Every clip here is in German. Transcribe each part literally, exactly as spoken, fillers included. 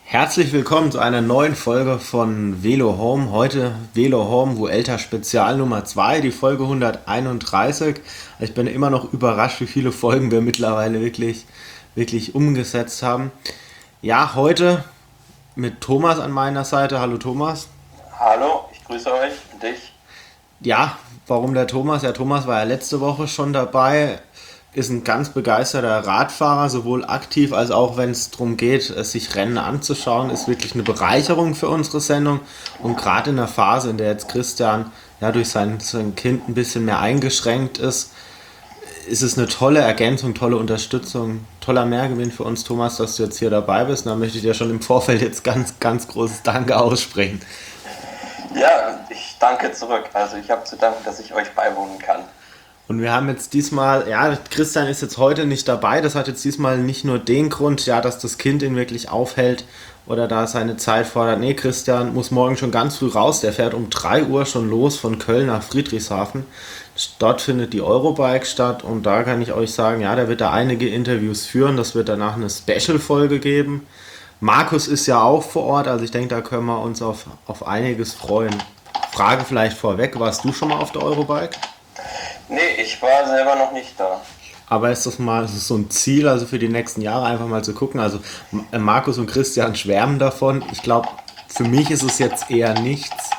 Herzlich willkommen zu einer neuen Folge von Velo Home. Heute Velo Home Vuelta Spezial Nummer zwei, die Folge hunderteinunddreißig. Ich bin immer noch überrascht, wie viele Folgen wir mittlerweile wirklich, wirklich umgesetzt haben. Ja, heute mit Thomas an meiner Seite. Hallo Thomas. Hallo, ich grüße euch und dich. Ja, warum der Thomas? Ja, Thomas war ja letzte Woche schon dabei. Ist ein ganz begeisterter Radfahrer, sowohl aktiv als auch wenn es darum geht, sich Rennen anzuschauen, ist wirklich eine Bereicherung für unsere Sendung. Und gerade in der Phase, in der jetzt Christian ja durch sein, sein Kind ein bisschen mehr eingeschränkt ist, ist es eine tolle Ergänzung, tolle Unterstützung, toller Mehrgewinn für uns, Thomas, dass du jetzt hier dabei bist. Und da möchte ich dir schon im Vorfeld jetzt ganz, ganz großes Danke aussprechen. Ja, ich danke zurück. Also ich habe zu danken, dass ich euch beiwohnen kann. Und wir haben jetzt diesmal, ja, Christian ist jetzt heute nicht dabei. Das hat jetzt diesmal nicht nur den Grund, ja, dass das Kind ihn wirklich aufhält oder da seine Zeit fordert. Nee, Christian muss morgen schon ganz früh raus. Der fährt um drei Uhr schon los von Köln nach Friedrichshafen. Dort findet die Eurobike statt und da kann ich euch sagen, ja, der wird da einige Interviews führen. Das wird danach eine Special-Folge geben. Markus ist ja auch vor Ort, also ich denke, da können wir uns auf, auf einiges freuen. Frage vielleicht vorweg, warst du schon mal auf der Eurobike? Nee, ich war selber noch nicht da. Aber ist das mal ist das so ein Ziel, also für die nächsten Jahre einfach mal zu gucken? Also Markus und Christian schwärmen davon. Ich glaube, für mich ist es jetzt eher nichts.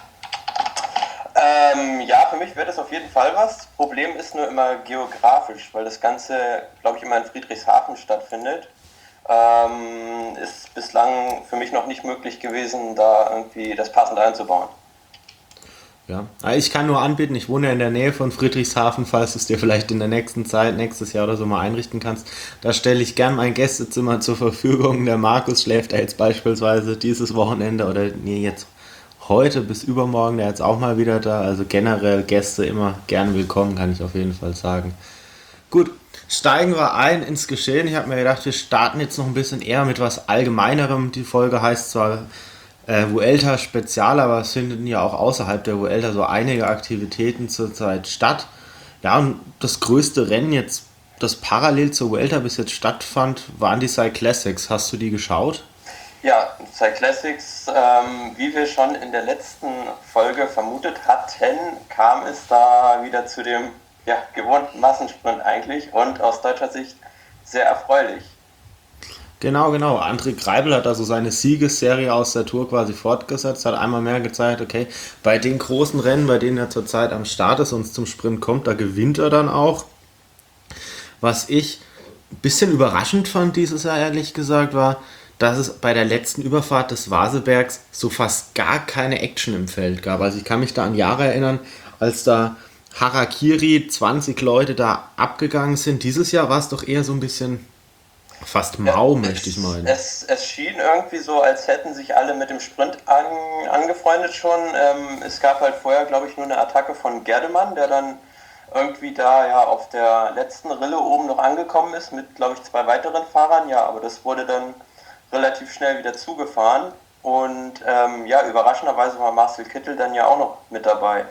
Ähm, ja, für mich wäre das auf jeden Fall was. Problem ist nur immer geografisch, weil das Ganze, glaube ich, immer in Friedrichshafen stattfindet. Ähm, ist bislang für mich noch nicht möglich gewesen, da irgendwie das passend einzubauen. Ja, ich kann nur anbieten, ich wohne ja in der Nähe von Friedrichshafen, falls du es dir vielleicht in der nächsten Zeit, nächstes Jahr oder so mal einrichten kannst. Da stelle ich gern mein Gästezimmer zur Verfügung. Der Markus schläft ja jetzt beispielsweise dieses Wochenende oder nee, jetzt heute bis übermorgen, der ist jetzt auch mal wieder da. Also generell Gäste immer gerne willkommen, kann ich auf jeden Fall sagen. Gut, steigen wir ein ins Geschehen. Ich habe mir gedacht, wir starten jetzt noch ein bisschen eher mit was Allgemeinerem. Die Folge heißt zwar Äh, Vuelta Spezial, aber es finden ja auch außerhalb der Vuelta so einige Aktivitäten zurzeit statt. Ja, und das größte Rennen jetzt, das parallel zur Vuelta bis jetzt stattfand, waren die Cyclassics. Hast du die geschaut? Ja, Cyclassics, ähm, wie wir schon in der letzten Folge vermutet hatten, kam es da wieder zu dem ja, gewohnten Massensprint eigentlich und aus deutscher Sicht sehr erfreulich. Genau, genau. André Greipel hat also seine Siegesserie aus der Tour quasi fortgesetzt, hat einmal mehr gezeigt, okay, bei den großen Rennen, bei denen er zurzeit am Start ist und es zum Sprint kommt, da gewinnt er dann auch. Was ich ein bisschen überraschend fand dieses Jahr, ehrlich gesagt, war, dass es bei der letzten Überfahrt des Vasebergs so fast gar keine Action im Feld gab. Also ich kann mich da an Jahre erinnern, als da Harakiri zwanzig Leute da abgegangen sind. Dieses Jahr war es doch eher so ein bisschen fast Ja, mau, möchte ich es, meinen. es, es schien irgendwie so, als hätten sich alle mit dem Sprint an, angefreundet schon. Ähm, es gab halt vorher, glaube ich, nur eine Attacke von Gerdemann, der dann irgendwie da ja auf der letzten Rille oben noch angekommen ist mit, glaube ich, zwei weiteren Fahrern. Ja, aber das wurde dann relativ schnell wieder zugefahren. Und ähm, ja, überraschenderweise war Marcel Kittel dann ja auch noch mit dabei.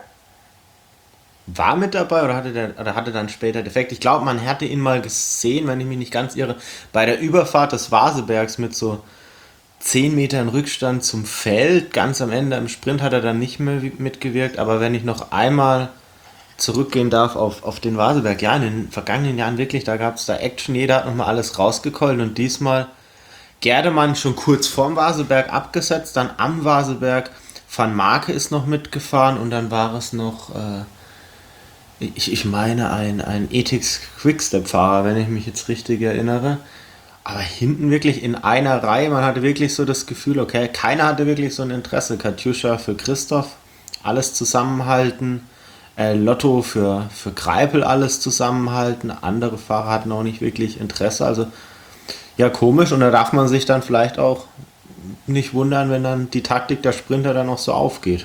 War mit dabei oder hatte, der, oder hatte dann später defekt? Ich glaube, man hatte ihn mal gesehen, wenn ich mich nicht ganz irre, bei der Überfahrt des Vasebergs mit so zehn Metern Rückstand zum Feld. Ganz am Ende im Sprint hat er dann nicht mehr mitgewirkt. Aber wenn ich noch einmal zurückgehen darf auf, auf den Vaseberg, ja, in den vergangenen Jahren wirklich, da gab es da Action, jeder hat nochmal alles rausgekeult und diesmal Gerdemann schon kurz vorm Vaseberg abgesetzt, dann am Vaseberg, Van Marke ist noch mitgefahren und dann war es noch... Äh, Ich, ich meine, ein, ein Ethics Quickstep-Fahrer, wenn ich mich jetzt richtig erinnere. Aber hinten wirklich in einer Reihe, man hatte wirklich so das Gefühl, okay, keiner hatte wirklich so ein Interesse. Katjuscha für Christoph, alles zusammenhalten. Äh, Lotto für, für Greipel, alles zusammenhalten. Andere Fahrer hatten auch nicht wirklich Interesse. Also, ja, komisch. Und da darf man sich dann vielleicht auch nicht wundern, wenn dann die Taktik der Sprinter dann auch so aufgeht.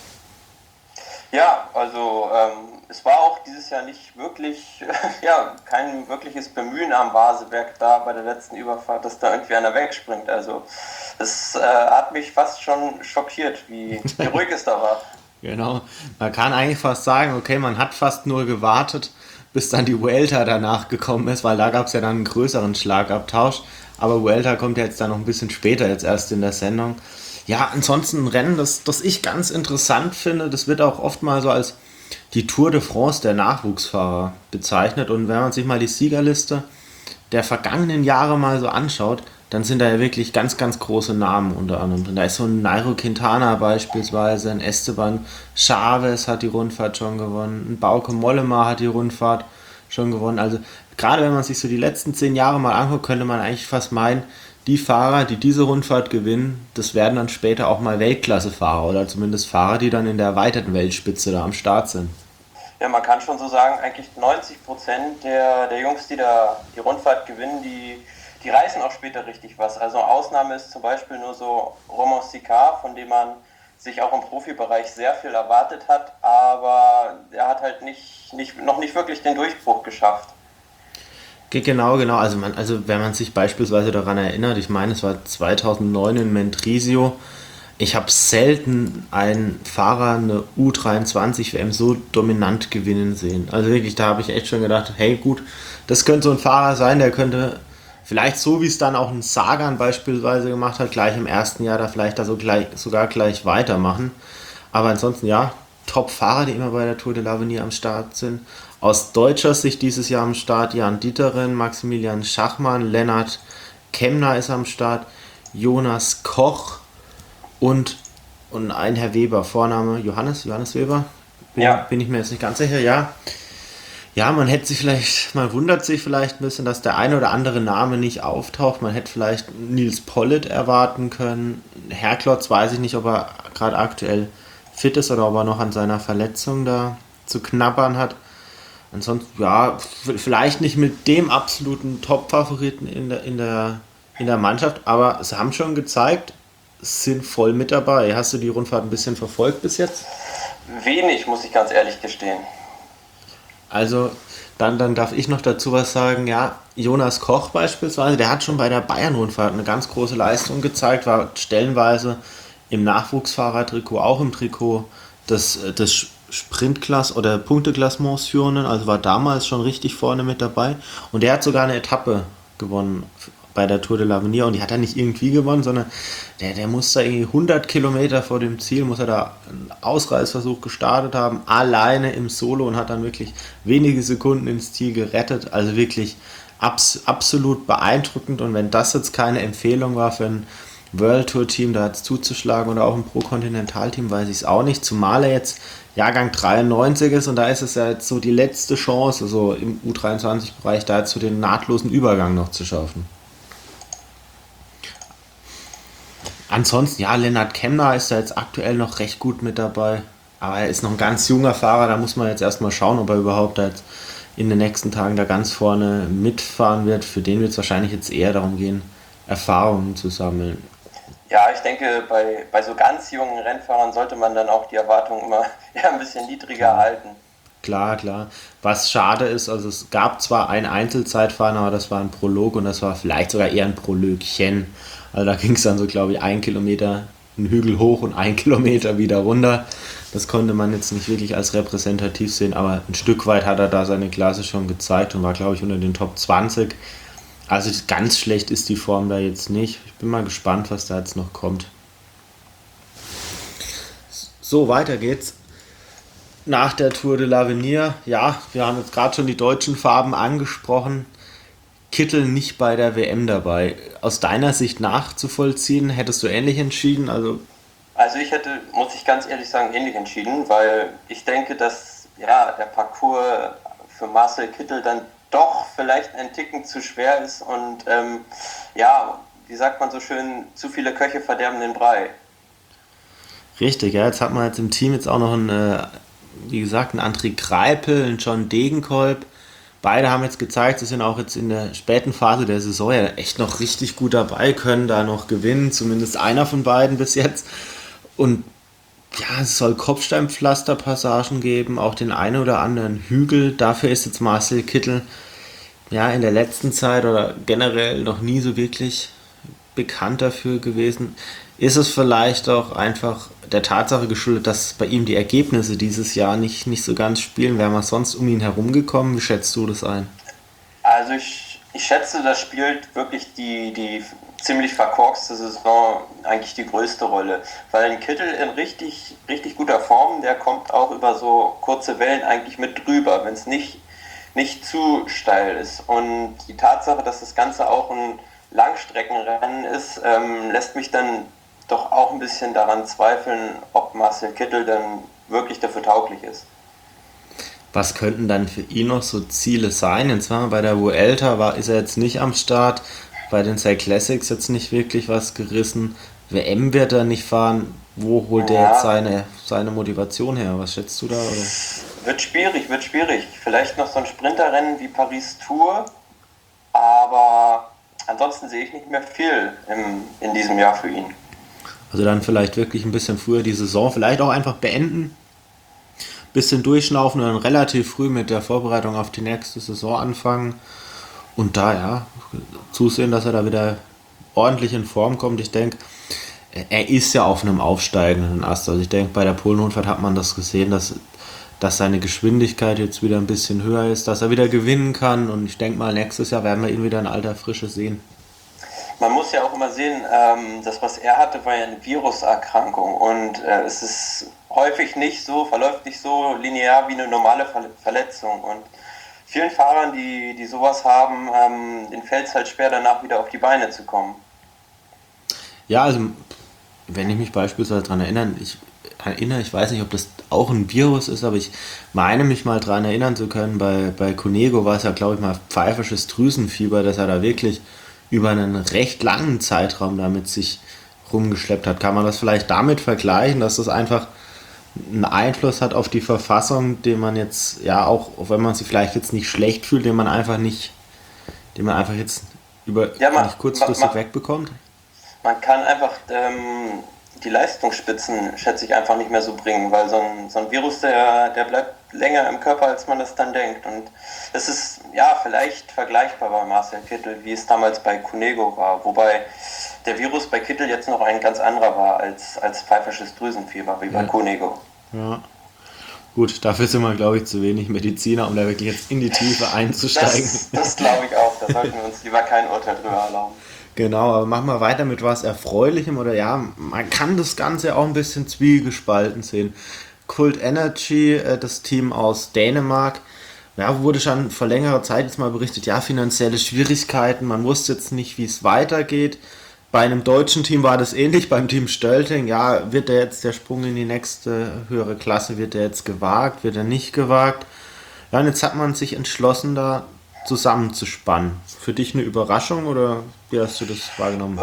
Ja, also ähm, es war auch dieses Jahr nicht wirklich, ja, kein wirkliches Bemühen am Vaseberg da bei der letzten Überfahrt, dass da irgendwie einer wegspringt. Also es äh, hat mich fast schon schockiert, wie, wie ruhig es da war. Genau. Man kann eigentlich fast sagen, okay, man hat fast nur gewartet, bis dann die Vuelta danach gekommen ist, weil da gab es ja dann einen größeren Schlagabtausch. aber Vuelta kommt ja jetzt dann noch ein bisschen später, jetzt erst in der Sendung. Ja, ansonsten ein Rennen, das, das ich ganz interessant finde, das wird auch oft mal so als die Tour de France der Nachwuchsfahrer bezeichnet. Und wenn man sich mal die Siegerliste der vergangenen Jahre mal so anschaut, dann sind da ja wirklich ganz, ganz große Namen unter anderem drin. Da ist so ein Nairo Quintana beispielsweise, ein Esteban Chavez hat die Rundfahrt schon gewonnen, ein Bauke Mollema hat die Rundfahrt schon gewonnen. Also gerade wenn man sich so die letzten zehn Jahre mal anguckt, könnte man eigentlich fast meinen, die Fahrer, die diese Rundfahrt gewinnen, das werden dann später auch mal Weltklassefahrer oder zumindest Fahrer, die dann in der erweiterten Weltspitze da am Start sind. Ja, man kann schon so sagen, eigentlich neunzig Prozent der, der Jungs, die da die Rundfahrt gewinnen, die, die reißen auch später richtig was. Also Ausnahme ist zum Beispiel nur so Romain Sicard, von dem man sich auch im Profibereich sehr viel erwartet hat, aber er hat halt nicht, nicht, noch nicht wirklich den Durchbruch geschafft. Genau, genau. Also, man, also wenn man sich beispielsweise daran erinnert, ich meine, es war zweitausendneun in Mendrisio. Ich habe selten einen Fahrer eine U dreiundzwanzig W M so dominant gewinnen sehen. Also wirklich, da habe ich echt schon gedacht, hey gut, das könnte so ein Fahrer sein, der könnte vielleicht so, wie es dann auch ein Sagan beispielsweise gemacht hat, gleich im ersten Jahr da vielleicht da so gleich, sogar gleich weitermachen. Aber ansonsten ja, Top-Fahrer, die immer bei der Tour de l'Avenir am Start sind. Aus deutscher Sicht dieses Jahr am Start Jan Dieteren, Maximilian Schachmann, Lennart Kemner ist am Start, Jonas Koch und, und ein Herr Weber, Vorname Johannes, Johannes Weber, bin, Ja. bin ich mir jetzt nicht ganz sicher, ja. Ja, man hätte sich vielleicht, man wundert sich vielleicht ein bisschen, dass der eine oder andere Name nicht auftaucht. Man hätte vielleicht Nils Pollitt erwarten können. Herklotz weiß ich nicht, ob er gerade aktuell fit ist oder ob er noch an seiner Verletzung da zu knabbern hat. Ansonsten, ja, f- vielleicht nicht mit dem absoluten Top-Favoriten in der, in, der, in der Mannschaft, aber sie haben schon gezeigt, sind voll mit dabei. Hast du die Rundfahrt ein bisschen verfolgt bis jetzt? Wenig, muss ich ganz ehrlich gestehen. Also, dann, dann darf ich noch dazu was sagen. Ja, Jonas Koch beispielsweise, der hat schon bei der Bayern-Rundfahrt eine ganz große Leistung gezeigt, war stellenweise im Nachwuchsfahrertrikot, auch im Trikot des, des Sprintklass- oder Punkteklassements führenden, also war damals schon richtig vorne mit dabei. Und der hat sogar eine Etappe gewonnen bei der Tour de l'Avenir und die hat er nicht irgendwie gewonnen, sondern der, der muss da irgendwie hundert Kilometer vor dem Ziel, muss er da einen Ausreißversuch gestartet haben, alleine im Solo und hat dann wirklich wenige Sekunden ins Ziel gerettet. Also wirklich abs- absolut beeindruckend und wenn das jetzt keine Empfehlung war für ein World Tour Team da jetzt zuzuschlagen oder auch ein Pro Continental Team, weiß ich es auch nicht, zumal er jetzt Jahrgang dreiundneunzig ist und da ist es ja jetzt so die letzte Chance, so im U dreiundzwanzig-Bereich da jetzt so den nahtlosen Übergang noch zu schaffen. Ansonsten, ja, Lennart Kemner ist da jetzt aktuell noch recht gut mit dabei. Aber er ist noch ein ganz junger Fahrer, da muss man jetzt erstmal schauen, ob er überhaupt da jetzt in den nächsten Tagen da ganz vorne mitfahren wird. Für den wird es wahrscheinlich jetzt eher darum gehen, Erfahrungen zu sammeln. Ja, ich denke, bei, bei so ganz jungen Rennfahrern sollte man dann auch die Erwartungen immer ja, ein bisschen niedriger halten. Klar, klar. Was schade ist, also es gab zwar ein Einzelzeitfahren, aber das war ein Prolog und das war vielleicht sogar eher ein Prolögchen. Also da ging es dann so, glaube ich, ein Kilometer einen Hügel hoch und ein Kilometer wieder runter. Das konnte man jetzt nicht wirklich als repräsentativ sehen, aber ein Stück weit hat er da seine Klasse schon gezeigt und war, glaube ich, unter den Top zwanzig. Also ganz schlecht ist die Form da jetzt nicht. Ich bin mal gespannt, was da jetzt noch kommt. So, weiter geht's. Nach der Tour de l'Avenir, ja, wir haben jetzt gerade schon die deutschen Farben angesprochen. Kittel nicht bei der W M dabei. Aus deiner Sicht nachzuvollziehen, hättest du ähnlich entschieden? Also Also ich hätte, muss ich ganz ehrlich sagen, ähnlich entschieden, weil ich denke, dass ja, der Parcours für Marcel Kittel dann doch vielleicht ein Ticken zu schwer ist und ähm, ja, wie sagt man so schön, zu viele Köche verderben den Brei. richtig, ja, jetzt hat man jetzt im Team jetzt auch noch einen, äh, wie gesagt, einen André Greipel, einen John Degenkolb. Beide haben jetzt gezeigt, sie sind auch jetzt in der späten Phase der Saison ja echt noch richtig gut dabei, können da noch gewinnen, zumindest einer von beiden bis jetzt. Und ja, es soll Kopfsteinpflasterpassagen geben, auch den einen oder anderen Hügel. Dafür ist jetzt Marcel Kittel ja in der letzten Zeit oder generell noch nie so wirklich bekannt dafür gewesen. Ist es vielleicht auch einfach der Tatsache geschuldet, dass bei ihm die Ergebnisse dieses Jahr nicht, nicht so ganz spielen? Wäre man sonst um ihn herum gekommen? Wie schätzt du das ein? Also ich, Ich schätze, das spielt wirklich die, die ziemlich verkorkste Saison eigentlich die größte Rolle. Weil ein Kittel in richtig, richtig guter Form, der kommt auch über so kurze Wellen eigentlich mit drüber, wenn es nicht, nicht zu steil ist. Und die Tatsache, dass das Ganze auch ein Langstreckenrennen ist, ähm, lässt mich dann doch auch ein bisschen daran zweifeln, ob Marcel Kittel dann wirklich dafür tauglich ist. Was könnten dann für ihn noch so Ziele sein? Und zwar bei der Vuelta war, ist er jetzt nicht am Start, bei den Cyclassics Classics jetzt nicht wirklich was gerissen. W M wird er nicht fahren. Wo holt er jetzt Ja, seine, seine Motivation her? Was schätzt du da? Oder? wird schwierig, wird schwierig. Vielleicht noch so ein Sprinterrennen wie Paris Tour, aber ansonsten sehe ich nicht mehr viel im, in diesem Jahr für ihn. Also dann vielleicht wirklich ein bisschen früher die Saison, vielleicht auch einfach beenden, bisschen durchschnaufen und dann relativ früh mit der Vorbereitung auf die nächste Saison anfangen und da ja zusehen, dass er da wieder ordentlich in Form kommt. Ich denke, er ist ja auf einem aufsteigenden Ast. Also ich denke, bei der Polen-Rundfahrt hat man das gesehen, dass, dass seine Geschwindigkeit jetzt wieder ein bisschen höher ist, dass er wieder gewinnen kann und ich denke mal, nächstes Jahr werden wir ihn wieder in alter Frische sehen. Man muss ja auch immer sehen, ähm, das, was er hatte, war ja eine Viruserkrankung und äh, es ist häufig nicht so, verläuft nicht so linear wie eine normale Ver- Verletzung. Und vielen Fahrern, die, die sowas haben, ähm, denen fällt es halt schwer, danach wieder auf die Beine zu kommen. Ja, also wenn ich mich beispielsweise daran erinnere, ich erinnere, ich weiß nicht, ob das auch ein Virus ist, aber ich meine mich mal daran erinnern zu können, bei, bei Cunego war es ja, glaube ich, mal pfeifisches Drüsenfieber, dass er da wirklich über einen recht langen Zeitraum damit sich rumgeschleppt hat. Kann man das vielleicht damit vergleichen, dass das einfach einen Einfluss hat auf die Verfassung, den man jetzt, ja auch, auch wenn man sich vielleicht jetzt nicht schlecht fühlt, den man einfach nicht, den man einfach jetzt über Ja, man, nicht man, kurzfristig wegbekommt? man kann einfach ähm, die Leistungsspitzen, schätze ich, einfach nicht mehr so bringen, weil so ein, so ein Virus, der, der bleibt länger im Körper, als man das dann denkt. Und es ist ja vielleicht vergleichbar bei Marcel Kittel, wie es damals bei Cunego war, wobei der Virus bei Kittel jetzt noch ein ganz anderer war als, als pfeifisches Drüsenfieber, wie bei Ja. Cunego. Ja. Gut, dafür sind wir, glaube ich, zu wenig Mediziner, um da wirklich jetzt in die Tiefe einzusteigen. Das, das glaube ich auch, da sollten wir uns lieber kein Urteil drüber erlauben. Genau, aber machen wir weiter mit was Erfreulichem oder ja, man kann das Ganze auch ein bisschen zwiegespalten sehen. Cult Energy, äh, das Team aus Dänemark, ja, wurde schon vor längerer Zeit jetzt mal berichtet, ja, finanzielle Schwierigkeiten, man wusste jetzt nicht, wie es weitergeht. Bei einem deutschen Team war das ähnlich, beim Team Stölting, ja, wird der jetzt der Sprung in die nächste höhere Klasse, wird der jetzt gewagt, wird er nicht gewagt? Ja, und jetzt hat man sich entschlossen, da zusammenzuspannen. Für dich eine Überraschung oder wie hast du das wahrgenommen?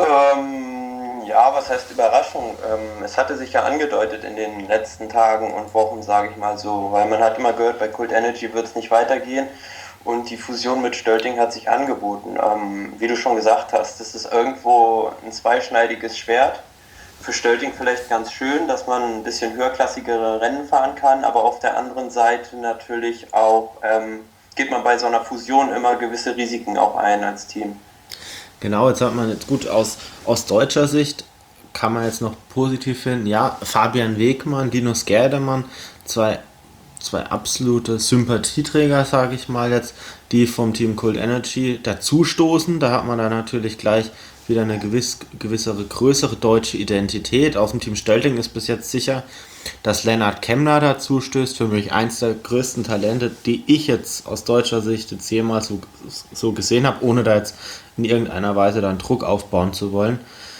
Ähm, ja, was heißt Überraschung? Ähm, es hatte sich ja angedeutet in den letzten Tagen und Wochen, sage ich mal so, weil man hat immer gehört, bei Cult Energy wird es nicht weitergehen und die Fusion mit Stölting hat sich angeboten. Ähm, wie du schon gesagt hast, das ist irgendwo ein zweischneidiges Schwert. Für Stölting vielleicht ganz schön, dass man ein bisschen höherklassigere Rennen fahren kann, aber auf der anderen Seite natürlich auch ähm, geht man bei so einer Fusion immer gewisse Risiken auch ein als Team. Genau, jetzt hat man jetzt gut aus, aus deutscher Sicht kann man jetzt noch positiv finden. Ja, Fabian Wegmann, Linus Gerdemann, zwei, zwei absolute Sympathieträger, sage ich mal jetzt, die vom Team Cold Energy dazustoßen. Da hat man dann natürlich gleich wieder eine gewiss, gewissere, größere deutsche Identität. Aus dem Team Stölting ist bis jetzt sicher, dass Lennart Kemmler dazu stößt. Für mich eins der größten Talente, die ich jetzt aus deutscher Sicht jetzt jemals so, so gesehen habe, ohne da jetzt in irgendeiner Weise dann Druck aufbauen zu wollen.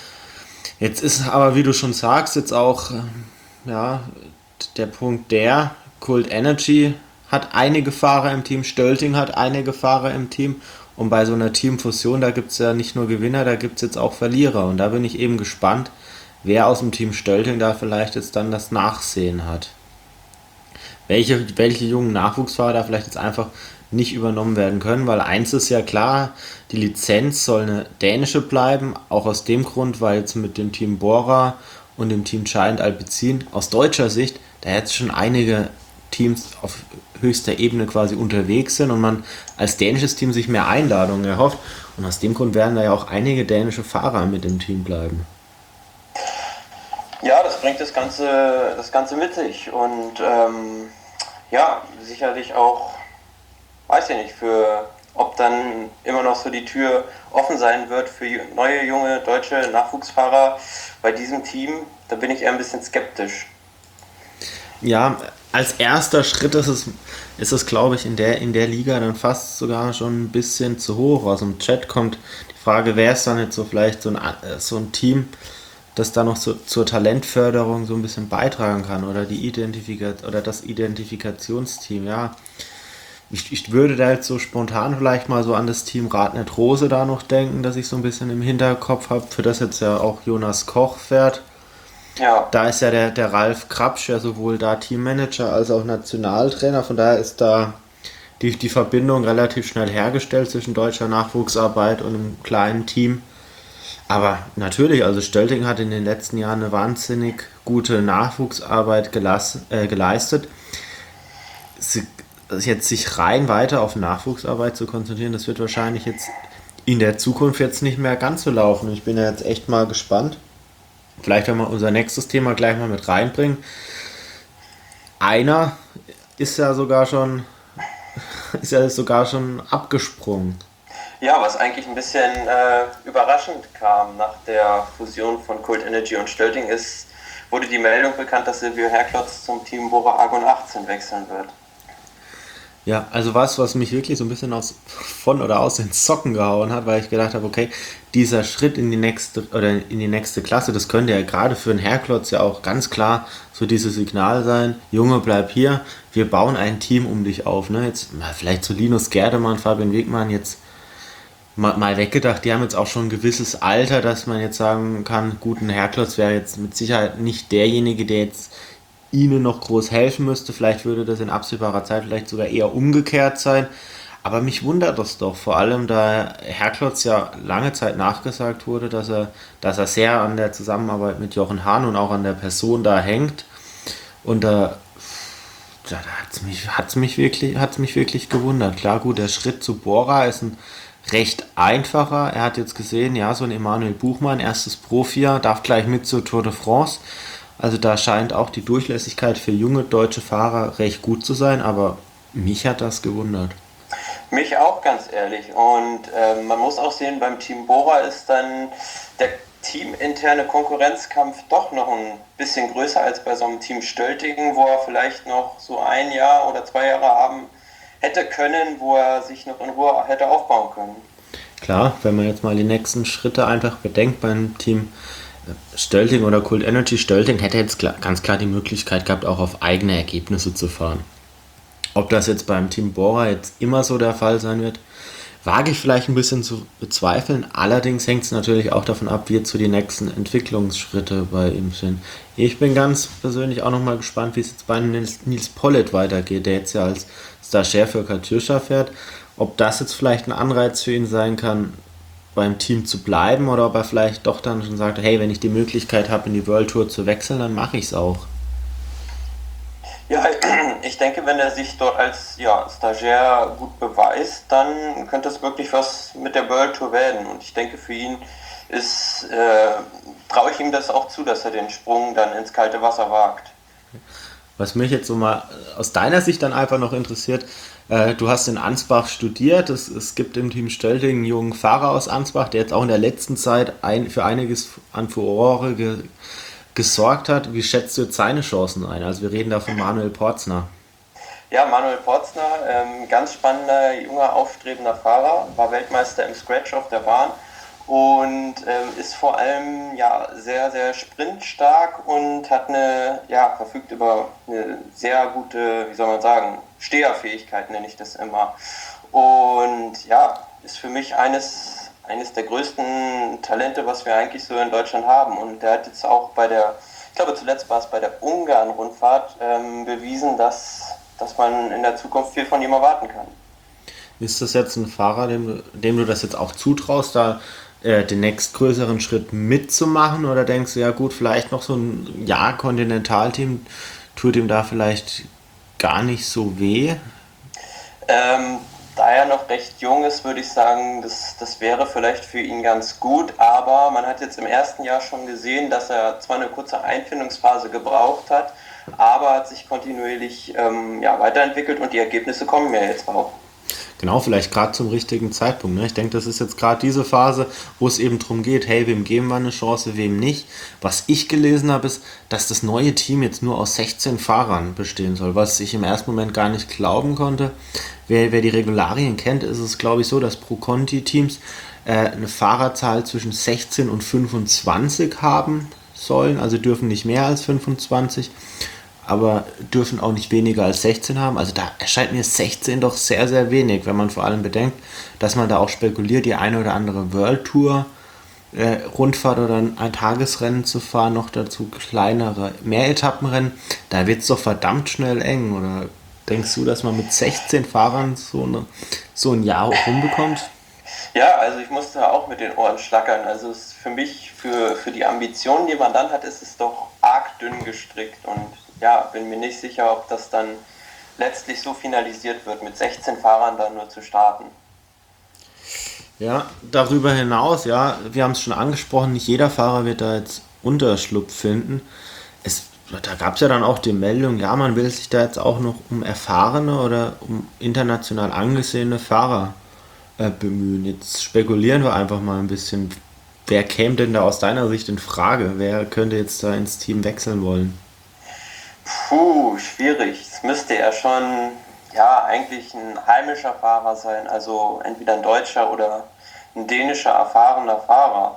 Jetzt ist aber, wie du schon sagst, jetzt auch äh, ja, der Punkt der, Cult Energy hat einige Fahrer im Team, Stölting hat einige Fahrer im Team und bei so einer Teamfusion, da gibt es ja nicht nur Gewinner, da gibt es jetzt auch Verlierer und da bin ich eben gespannt, wer aus dem Team Stölting da vielleicht jetzt dann das Nachsehen hat. Welche, welche jungen Nachwuchsfahrer da vielleicht jetzt einfach nicht übernommen werden können, weil eins ist ja klar, die Lizenz soll eine dänische bleiben, auch aus dem Grund, weil jetzt mit dem Team Bora und dem Team Giant Alpecin aus deutscher Sicht da jetzt schon einige Teams auf höchster Ebene quasi unterwegs sind und man als dänisches Team sich mehr Einladungen erhofft und aus dem Grund werden da ja auch einige dänische Fahrer mit dem Team bleiben. Ja, das bringt das Ganze, das Ganze mit sich und ähm, ja, sicherlich auch, weiß ich nicht, für ob dann immer noch so die Tür offen sein wird für neue, junge deutsche Nachwuchsfahrer bei diesem Team. Da bin ich eher ein bisschen skeptisch. Ja, als erster Schritt ist es, ist es glaube ich, in der, in der Liga dann fast sogar schon ein bisschen zu hoch. Aus dem Chat kommt die Frage, wer ist dann jetzt so vielleicht so ein, äh, so ein Team, das da noch so, zur Talentförderung so ein bisschen beitragen kann oder die Identifikat oder das Identifikationsteam, ja. Ich, ich würde da jetzt so spontan vielleicht mal so an das Team Radnet Rose da noch denken, dass ich so ein bisschen im Hinterkopf habe, für das jetzt ja auch Jonas Koch fährt. Ja, Da ist ja der, der Ralf Krapsch ja sowohl da Teammanager als auch Nationaltrainer, von daher ist da die, die Verbindung relativ schnell hergestellt zwischen deutscher Nachwuchsarbeit und einem kleinen Team. Aber natürlich, also Stölting hat in den letzten Jahren eine wahnsinnig gute Nachwuchsarbeit gelas, äh, geleistet. Sie, jetzt sich rein weiter auf Nachwuchsarbeit zu konzentrieren, das wird wahrscheinlich jetzt in der Zukunft jetzt nicht mehr ganz so laufen. Ich bin ja jetzt echt mal gespannt. Vielleicht, wenn wir unser nächstes Thema gleich mal mit reinbringen. Einer ist ja sogar schon, ist ja sogar schon abgesprungen. ja, was eigentlich ein bisschen äh, überraschend kam nach der Fusion von Cold Energy und Stölting ist, wurde die Meldung bekannt, dass Silvio Herklotz zum Team Bora Argon achtzehn wechseln wird. Ja, also was, was mich wirklich so ein bisschen aus, von oder aus den Socken gehauen hat, weil ich gedacht habe, okay, dieser Schritt in die nächste oder in die nächste Klasse, das könnte ja gerade für einen Herklotz ja auch ganz klar so dieses Signal sein, Junge, bleib hier, wir bauen ein Team um dich auf, ne? Jetzt mal vielleicht so Linus Gerdemann, Fabian Wegmann jetzt mal, mal weggedacht, die haben jetzt auch schon ein gewisses Alter, dass man jetzt sagen kann, gut, ein Herklotz wäre jetzt mit Sicherheit nicht derjenige, der jetzt ihnen noch groß helfen müsste. Vielleicht würde das in absehbarer Zeit vielleicht sogar eher umgekehrt sein. Aber mich wundert das doch, vor allem da Herklotz ja lange Zeit nachgesagt wurde, dass er, dass er sehr an der Zusammenarbeit mit Jochen Hahn und auch an der Person da hängt. Und da, da hat es mich, hat's mich, wirklich, hat's mich wirklich gewundert. Klar, gut, der Schritt zu Bora ist ein recht einfacher. Er hat jetzt gesehen, ja, so ein Emanuel Buchmann, erstes Profijahr, darf gleich mit zur Tour de France. Also da scheint auch die Durchlässigkeit für junge deutsche Fahrer recht gut zu sein, aber mich hat das gewundert. Mich auch, ganz ehrlich. Und ähm, man muss auch sehen, beim Team Bora ist dann der teaminterne Konkurrenzkampf doch noch ein bisschen größer als bei so einem Team Stöltingen, wo er vielleicht noch so ein Jahr oder zwei Jahre haben hätte können, wo er sich noch in Ruhe hätte aufbauen können. Klar, wenn man jetzt mal die nächsten Schritte einfach bedenkt beim Team Stölting oder Cold Energy Stölting, hätte jetzt klar, ganz klar die Möglichkeit gehabt, auch auf eigene Ergebnisse zu fahren. Ob das jetzt beim Team Bora jetzt immer so der Fall sein wird, wage ich vielleicht ein bisschen zu bezweifeln. Allerdings hängt es natürlich auch davon ab, wie jetzt so die nächsten Entwicklungsschritte bei ihm sind. Ich bin ganz persönlich auch nochmal gespannt, wie es jetzt bei Nils, Nils Pollitt weitergeht, der jetzt ja als Stagiaire für Katusha fährt. Ob das jetzt vielleicht ein Anreiz für ihn sein kann, beim Team zu bleiben oder ob er vielleicht doch dann schon sagt, hey, wenn ich die Möglichkeit habe, in die World Tour zu wechseln, dann mache ich es auch. Ja, ich denke, wenn er sich dort als ja, Stagiaire gut beweist, dann könnte es wirklich was mit der World Tour werden. Und ich denke, für ihn ist, äh, traue ich ihm das auch zu, dass er den Sprung dann ins kalte Wasser wagt. Was mich jetzt so mal aus deiner Sicht dann einfach noch interessiert, äh, du hast in Ansbach studiert, es, es gibt im Team Stölting einen jungen Fahrer aus Ansbach, der jetzt auch in der letzten Zeit ein, für einiges an Furore ge, gesorgt hat. Wie schätzt du jetzt seine Chancen ein? Also wir reden da von Manuel Porzner. Ja, Manuel Porzner, ähm, ganz spannender, junger, aufstrebender Fahrer, war Weltmeister im Scratch auf der Bahn und ähm, ist vor allem ja, sehr, sehr sprintstark und hat eine, ja, verfügt über eine sehr gute, wie soll man sagen, Steherfähigkeit nenne ich das immer. Und ja, ist für mich eines, eines der größten Talente, was wir eigentlich so in Deutschland haben. Und der hat jetzt auch bei der, ich glaube zuletzt war es bei der Ungarn-Rundfahrt, ähm, bewiesen, dass, dass man in der Zukunft viel von ihm erwarten kann. Ist das jetzt ein Fahrer, dem, du- dem du das jetzt auch zutraust, da äh, den nächstgrößeren Schritt mitzumachen? Oder denkst du, ja gut, vielleicht noch so ein Jahr Kontinentalteam tut ihm da vielleicht gar nicht so weh? Ähm, Da er noch recht jung ist, würde ich sagen, das, das wäre vielleicht für ihn ganz gut, aber man hat jetzt im ersten Jahr schon gesehen, dass er zwar eine kurze Einfindungsphase gebraucht hat, aber hat sich kontinuierlich ähm, ja, weiterentwickelt und die Ergebnisse kommen ja jetzt auch. Genau, vielleicht gerade zum richtigen Zeitpunkt. Ne? Ich denke, das ist jetzt gerade diese Phase, wo es eben darum geht, hey, wem geben wir eine Chance, wem nicht. Was ich gelesen habe, ist, dass das neue Team jetzt nur aus sechzehn Fahrern bestehen soll, was ich im ersten Moment gar nicht glauben konnte. Wer, wer die Regularien kennt, ist es, glaube ich, so, dass Pro-Conti-Teams äh, eine Fahrerzahl zwischen sechzehn und fünfundzwanzig haben sollen, also dürfen nicht mehr als fünfundzwanzig, aber dürfen auch nicht weniger als sechzehn haben. Also da erscheint mir sechzehn doch sehr, sehr wenig, wenn man vor allem bedenkt, dass man da auch spekuliert, die eine oder andere World Tour äh, Rundfahrt oder ein Tagesrennen zu fahren, noch dazu kleinere Mehretappenrennen, da wird es doch verdammt schnell eng. Oder denkst du, dass man mit sechzehn Fahrern so, eine, so ein Jahr rumbekommt? Ja, also ich musste auch mit den Ohren schlackern. Also es ist für mich, für, für die Ambitionen, die man dann hat, ist es doch arg dünn gestrickt. Und ja, bin mir nicht sicher, ob das dann letztlich so finalisiert wird, mit sechzehn Fahrern dann nur zu starten. Ja, darüber hinaus, ja, wir haben es schon angesprochen, nicht jeder Fahrer wird da jetzt Unterschlupf finden. Es, da gab es ja dann auch die Meldung, ja, man will sich da jetzt auch noch um erfahrene oder um international angesehene Fahrer äh, bemühen. Jetzt spekulieren wir einfach mal ein bisschen. Wer käme denn da aus deiner Sicht in Frage? Wer könnte jetzt da ins Team wechseln wollen? Puh, schwierig. Es müsste ja schon, ja, eigentlich ein heimischer Fahrer sein. Also entweder ein deutscher oder ein dänischer erfahrener Fahrer.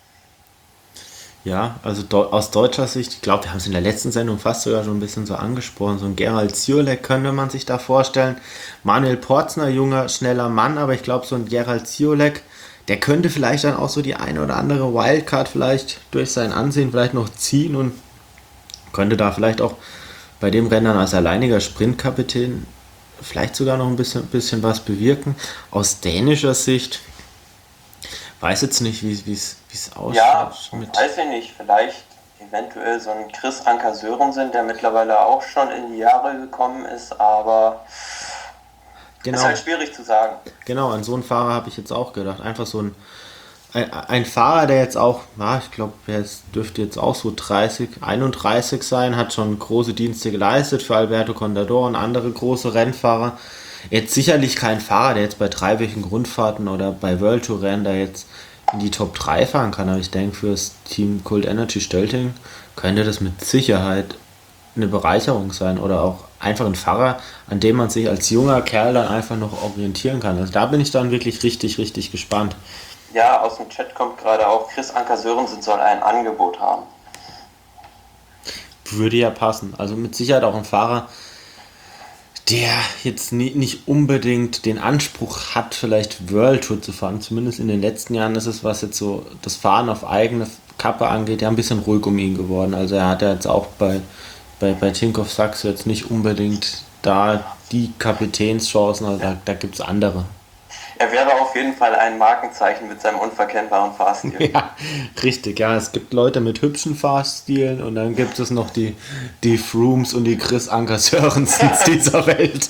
Ja, also deu- aus deutscher Sicht, ich glaube, wir haben es in der letzten Sendung fast sogar schon ein bisschen so angesprochen. So ein Gerald Ziolek könnte man sich da vorstellen. Manuel Porzner, junger, schneller Mann, aber ich glaube, so ein Gerald Ziolek, der könnte vielleicht dann auch so die eine oder andere Wildcard vielleicht durch sein Ansehen vielleicht noch ziehen und könnte da vielleicht auch bei dem Rennen als alleiniger Sprintkapitän vielleicht sogar noch ein bisschen, bisschen was bewirken. Aus dänischer Sicht weiß jetzt nicht, wie es Ja, ausschaut mit. weiß ich nicht. Vielleicht eventuell so ein Chris Anker Sörensen, der mittlerweile auch schon in die Jahre gekommen ist, aber ist Genau, halt schwierig zu sagen. genau, an so einen Fahrer habe ich jetzt auch gedacht. Einfach so ein, ein, ein Fahrer, der jetzt auch, ja, ich glaube, der ist- dürfte jetzt auch so dreißig, einunddreißig sein, hat schon große Dienste geleistet für Alberto Contador und andere große Rennfahrer. Jetzt sicherlich kein Fahrer, der jetzt bei dreiwöchigen Grundfahrten oder bei World Tour Rennen da jetzt in die Top drei fahren kann, aber ich denke, für das Team Cold Energy Stölting könnte das mit Sicherheit eine Bereicherung sein oder auch einfach ein Fahrer, an dem man sich als junger Kerl dann einfach noch orientieren kann. Also da bin ich dann wirklich richtig, richtig gespannt. Ja, aus dem Chat kommt gerade auch, Chris Anker Sörensen soll ein Angebot haben. Würde ja passen. Also mit Sicherheit auch ein Fahrer, der jetzt nie, nicht unbedingt den Anspruch hat, vielleicht World Tour zu fahren. Zumindest in den letzten Jahren ist es, was jetzt so das Fahren auf eigene Kappe angeht, ja ein bisschen ruhig um ihn geworden. Also er hat ja jetzt auch bei, bei, bei Tinkoff Saxo jetzt nicht unbedingt da die Kapitänschancen, also da, da gibt es andere. Er wäre auf jeden Fall ein Markenzeichen mit seinem unverkennbaren Fahrstil. Ja, richtig, ja. Es gibt Leute mit hübschen Fahrstilen und dann gibt es noch die, die Frooms und die Chris Anker Sörensens dieser Welt.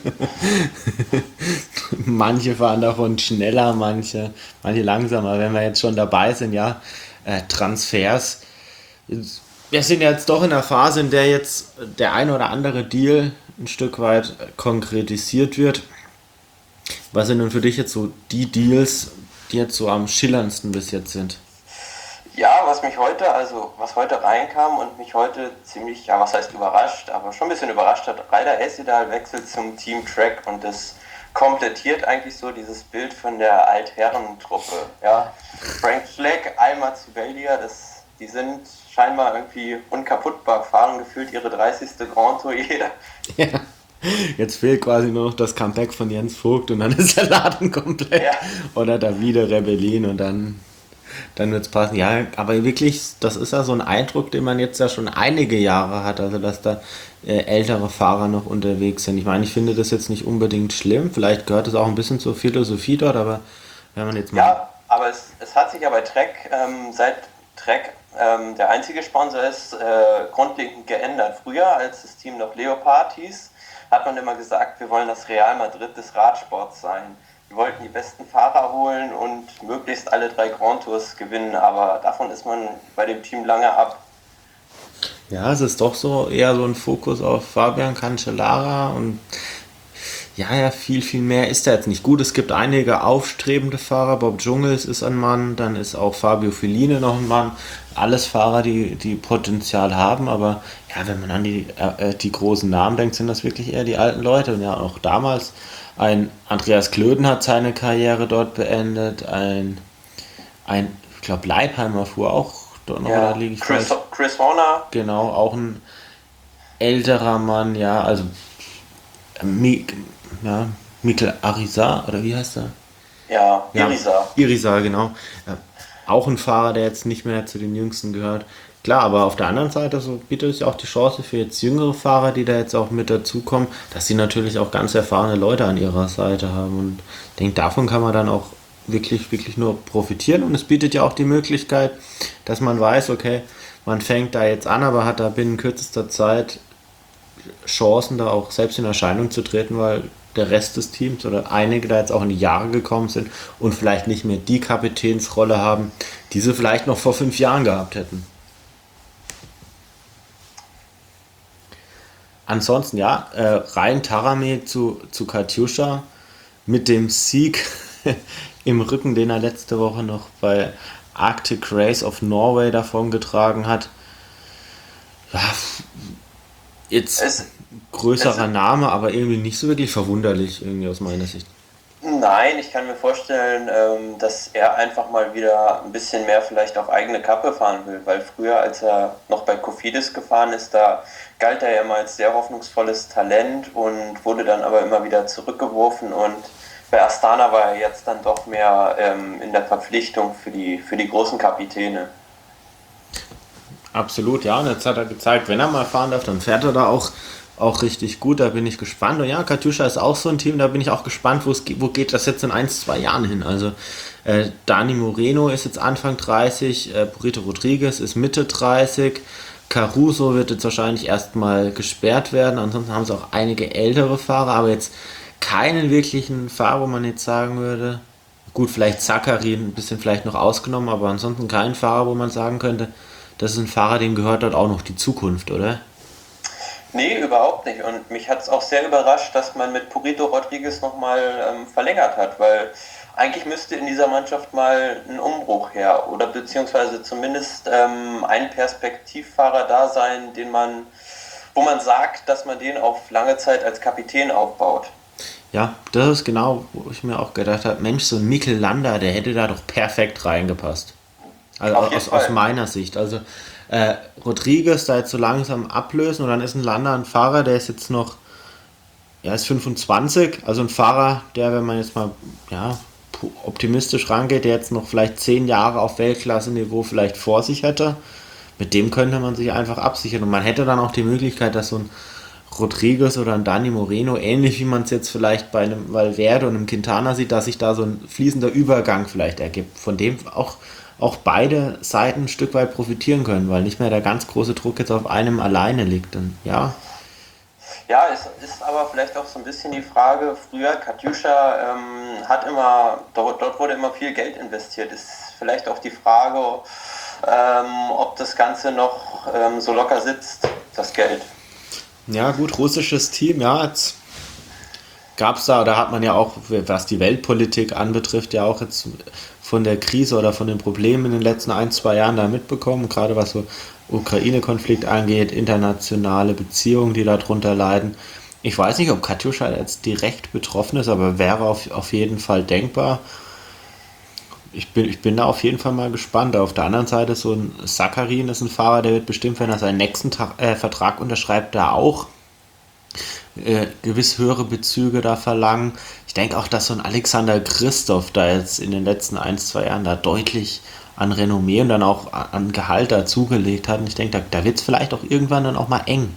Manche fahren davon schneller, manche, manche langsamer. Wenn wir jetzt schon dabei sind, ja, äh, Transfers. Wir sind jetzt doch in der Phase, in der jetzt der ein oder andere Deal ein Stück weit konkretisiert wird. Was sind denn für dich jetzt so die Deals, die jetzt so am schillerndsten bis jetzt sind? Ja, was mich heute, also was heute reinkam und mich heute ziemlich, ja, was heißt überrascht, aber schon ein bisschen überrascht hat, Reider Essedal wechselt zum Team Track und das komplettiert eigentlich so dieses Bild von der Altherrentruppe. Ja, Frank Schleck, einmal zu Belgia, das, die sind scheinbar irgendwie unkaputtbar, fahren gefühlt ihre dreißigste Grand Tour jeder. Ja. Jetzt fehlt quasi nur noch das Comeback von Jens Vogt und dann ist der Laden komplett. Ja. Oder da wieder Rebellin und dann, dann wird es passen. Ja, aber wirklich, das ist ja so ein Eindruck, den man jetzt ja schon einige Jahre hat, also dass da äh, ältere Fahrer noch unterwegs sind. Ich meine, ich finde das jetzt nicht unbedingt schlimm, vielleicht gehört es auch ein bisschen zur Philosophie dort, aber wenn man jetzt mal... Ja, aber es, es hat sich ja bei Trek, ähm, seit Trek ähm, der einzige Sponsor ist, äh, grundlegend geändert. Früher, als das Team noch Leopard hieß, hat man immer gesagt, wir wollen das Real Madrid des Radsports sein. Wir wollten die besten Fahrer holen und möglichst alle drei Grand Tours gewinnen, aber davon ist man bei dem Team lange ab. Ja, es ist doch so eher so ein Fokus auf Fabian Cancellara und Ja, ja, viel, viel mehr ist da jetzt nicht. Gut, es gibt einige aufstrebende Fahrer. Bob Jungels ist ein Mann, dann ist auch Fabio Fellini noch ein Mann. Alles Fahrer, die, die Potenzial haben, aber ja, wenn man an die, äh, die großen Namen denkt, sind das wirklich eher die alten Leute. Und ja, auch damals, ein Andreas Klöden hat seine Karriere dort beendet, ein, ein ich glaube, Leipheimer fuhr auch dort noch, oder Ja, liege ich Chris, falsch? Chris Horner, Genau, auch ein älterer Mann, ja, also Mik ja, Mikel Arisa, oder wie heißt er? ja, Ja, Irisa. Irisa, genau. Ja, auch ein Fahrer, der jetzt nicht mehr zu den Jüngsten gehört. Klar, aber auf der anderen Seite so bietet es ja auch die Chance für jetzt jüngere Fahrer, die da jetzt auch mit dazukommen, dass sie natürlich auch ganz erfahrene Leute an ihrer Seite haben. Und ich denke, davon kann man dann auch wirklich, wirklich nur profitieren. Und es bietet ja auch die Möglichkeit, dass man weiß, okay, man fängt da jetzt an, aber hat da binnen kürzester Zeit Chancen, da auch selbst in Erscheinung zu treten, weil der Rest des Teams oder einige da jetzt auch in die Jahre gekommen sind und vielleicht nicht mehr die Kapitänsrolle haben, die sie vielleicht noch vor fünf Jahren gehabt hätten. Ansonsten ja, äh, rein Tarame zu, zu Katjuscha mit dem Sieg im Rücken, den er letzte Woche noch bei Arctic Race of Norway davongetragen hat. Ja, jetzt Es, es, größerer Name, aber irgendwie nicht so wirklich verwunderlich, irgendwie aus meiner Sicht. nein, ich kann mir vorstellen, ähm, dass er einfach mal wieder ein bisschen mehr vielleicht auf eigene Kappe fahren will, weil früher, als er noch bei Cofidis gefahren ist, da galt er ja immer als sehr hoffnungsvolles Talent und wurde dann aber immer wieder zurückgeworfen und bei Astana war er jetzt dann doch mehr ähm, in der Verpflichtung für die, für die großen Kapitäne. Absolut, ja. Und jetzt hat er gezeigt, wenn er mal fahren darf, dann fährt er da auch, auch richtig gut. Da bin ich gespannt. Und ja, Katjuscha ist auch so ein Team, da bin ich auch gespannt, wo es ge- wo geht das jetzt in ein, zwei Jahren hin. Also äh, Dani Moreno ist jetzt Anfang dreißig, äh, Burrito Rodriguez ist Mitte dreißig, Caruso wird jetzt wahrscheinlich erstmal gesperrt werden. Ansonsten haben sie auch einige ältere Fahrer, aber jetzt keinen wirklichen Fahrer, wo man jetzt sagen würde, gut, vielleicht Zachary ein bisschen vielleicht noch ausgenommen, aber ansonsten kein Fahrer, wo man sagen könnte, das ist ein Fahrer, dem gehört dort auch noch die Zukunft, oder? Nee, überhaupt nicht. Und mich hat es auch sehr überrascht, dass man mit Purito Rodriguez nochmal ähm, verlängert hat, weil eigentlich müsste in dieser Mannschaft mal ein Umbruch her oder beziehungsweise zumindest ähm, ein Perspektivfahrer da sein, den man, wo man sagt, dass man den auf lange Zeit als Kapitän aufbaut. Ja, das ist genau, wo ich mir auch gedacht habe, Mensch, so ein Mikel Landa, der hätte da doch perfekt reingepasst. Also Auf jeden aus, aus Fall. meiner Sicht. Also äh, Rodriguez da jetzt so langsam ablösen und dann ist ein Landa ein Fahrer, der ist jetzt noch, er ist fünfundzwanzig, also ein Fahrer, der, wenn man jetzt mal ja, pu- optimistisch rangeht, der jetzt noch vielleicht zehn Jahre auf Weltklasse-Niveau vielleicht vor sich hätte, mit dem könnte man sich einfach absichern. Und man hätte dann auch die Möglichkeit, dass so ein Rodriguez oder ein Dani Moreno, ähnlich wie man es jetzt vielleicht bei einem Valverde und einem Quintana sieht, dass sich da so ein fließender Übergang vielleicht ergibt, von dem auch, auch beide Seiten ein Stück weit profitieren können, weil nicht mehr der ganz große Druck jetzt auf einem alleine liegt. Und ja, Ja, es ist aber vielleicht auch so ein bisschen die Frage, früher Katjuscha ähm, hat immer, dort, dort wurde immer viel Geld investiert. Ist vielleicht auch die Frage, ähm, ob das Ganze noch ähm, so locker sitzt, das Geld. ja gut, russisches Team, ja, jetzt gab es da, oder hat man ja auch, was die Weltpolitik anbetrifft, ja auch jetzt von der Krise oder von den Problemen in den letzten ein, zwei Jahren da mitbekommen, gerade was so Ukraine-Konflikt angeht, internationale Beziehungen, die darunter leiden. Ich weiß nicht, ob Katjuscha jetzt direkt betroffen ist, aber wäre auf, auf jeden Fall denkbar. Ich bin, ich bin da auf jeden Fall mal gespannt. Auf der anderen Seite, so ein Sakharin ist ein Fahrer, der wird bestimmt, wenn er seinen nächsten Tra äh, Vertrag unterschreibt, da auch äh, gewiss höhere Bezüge da verlangen. Ich denke auch, dass so ein Alexander Christoph da jetzt in den letzten ein, zwei Jahren da deutlich an Renommee und dann auch an Gehalt dazugelegt hat. Und ich denke, da, da wird es vielleicht auch irgendwann dann auch mal eng.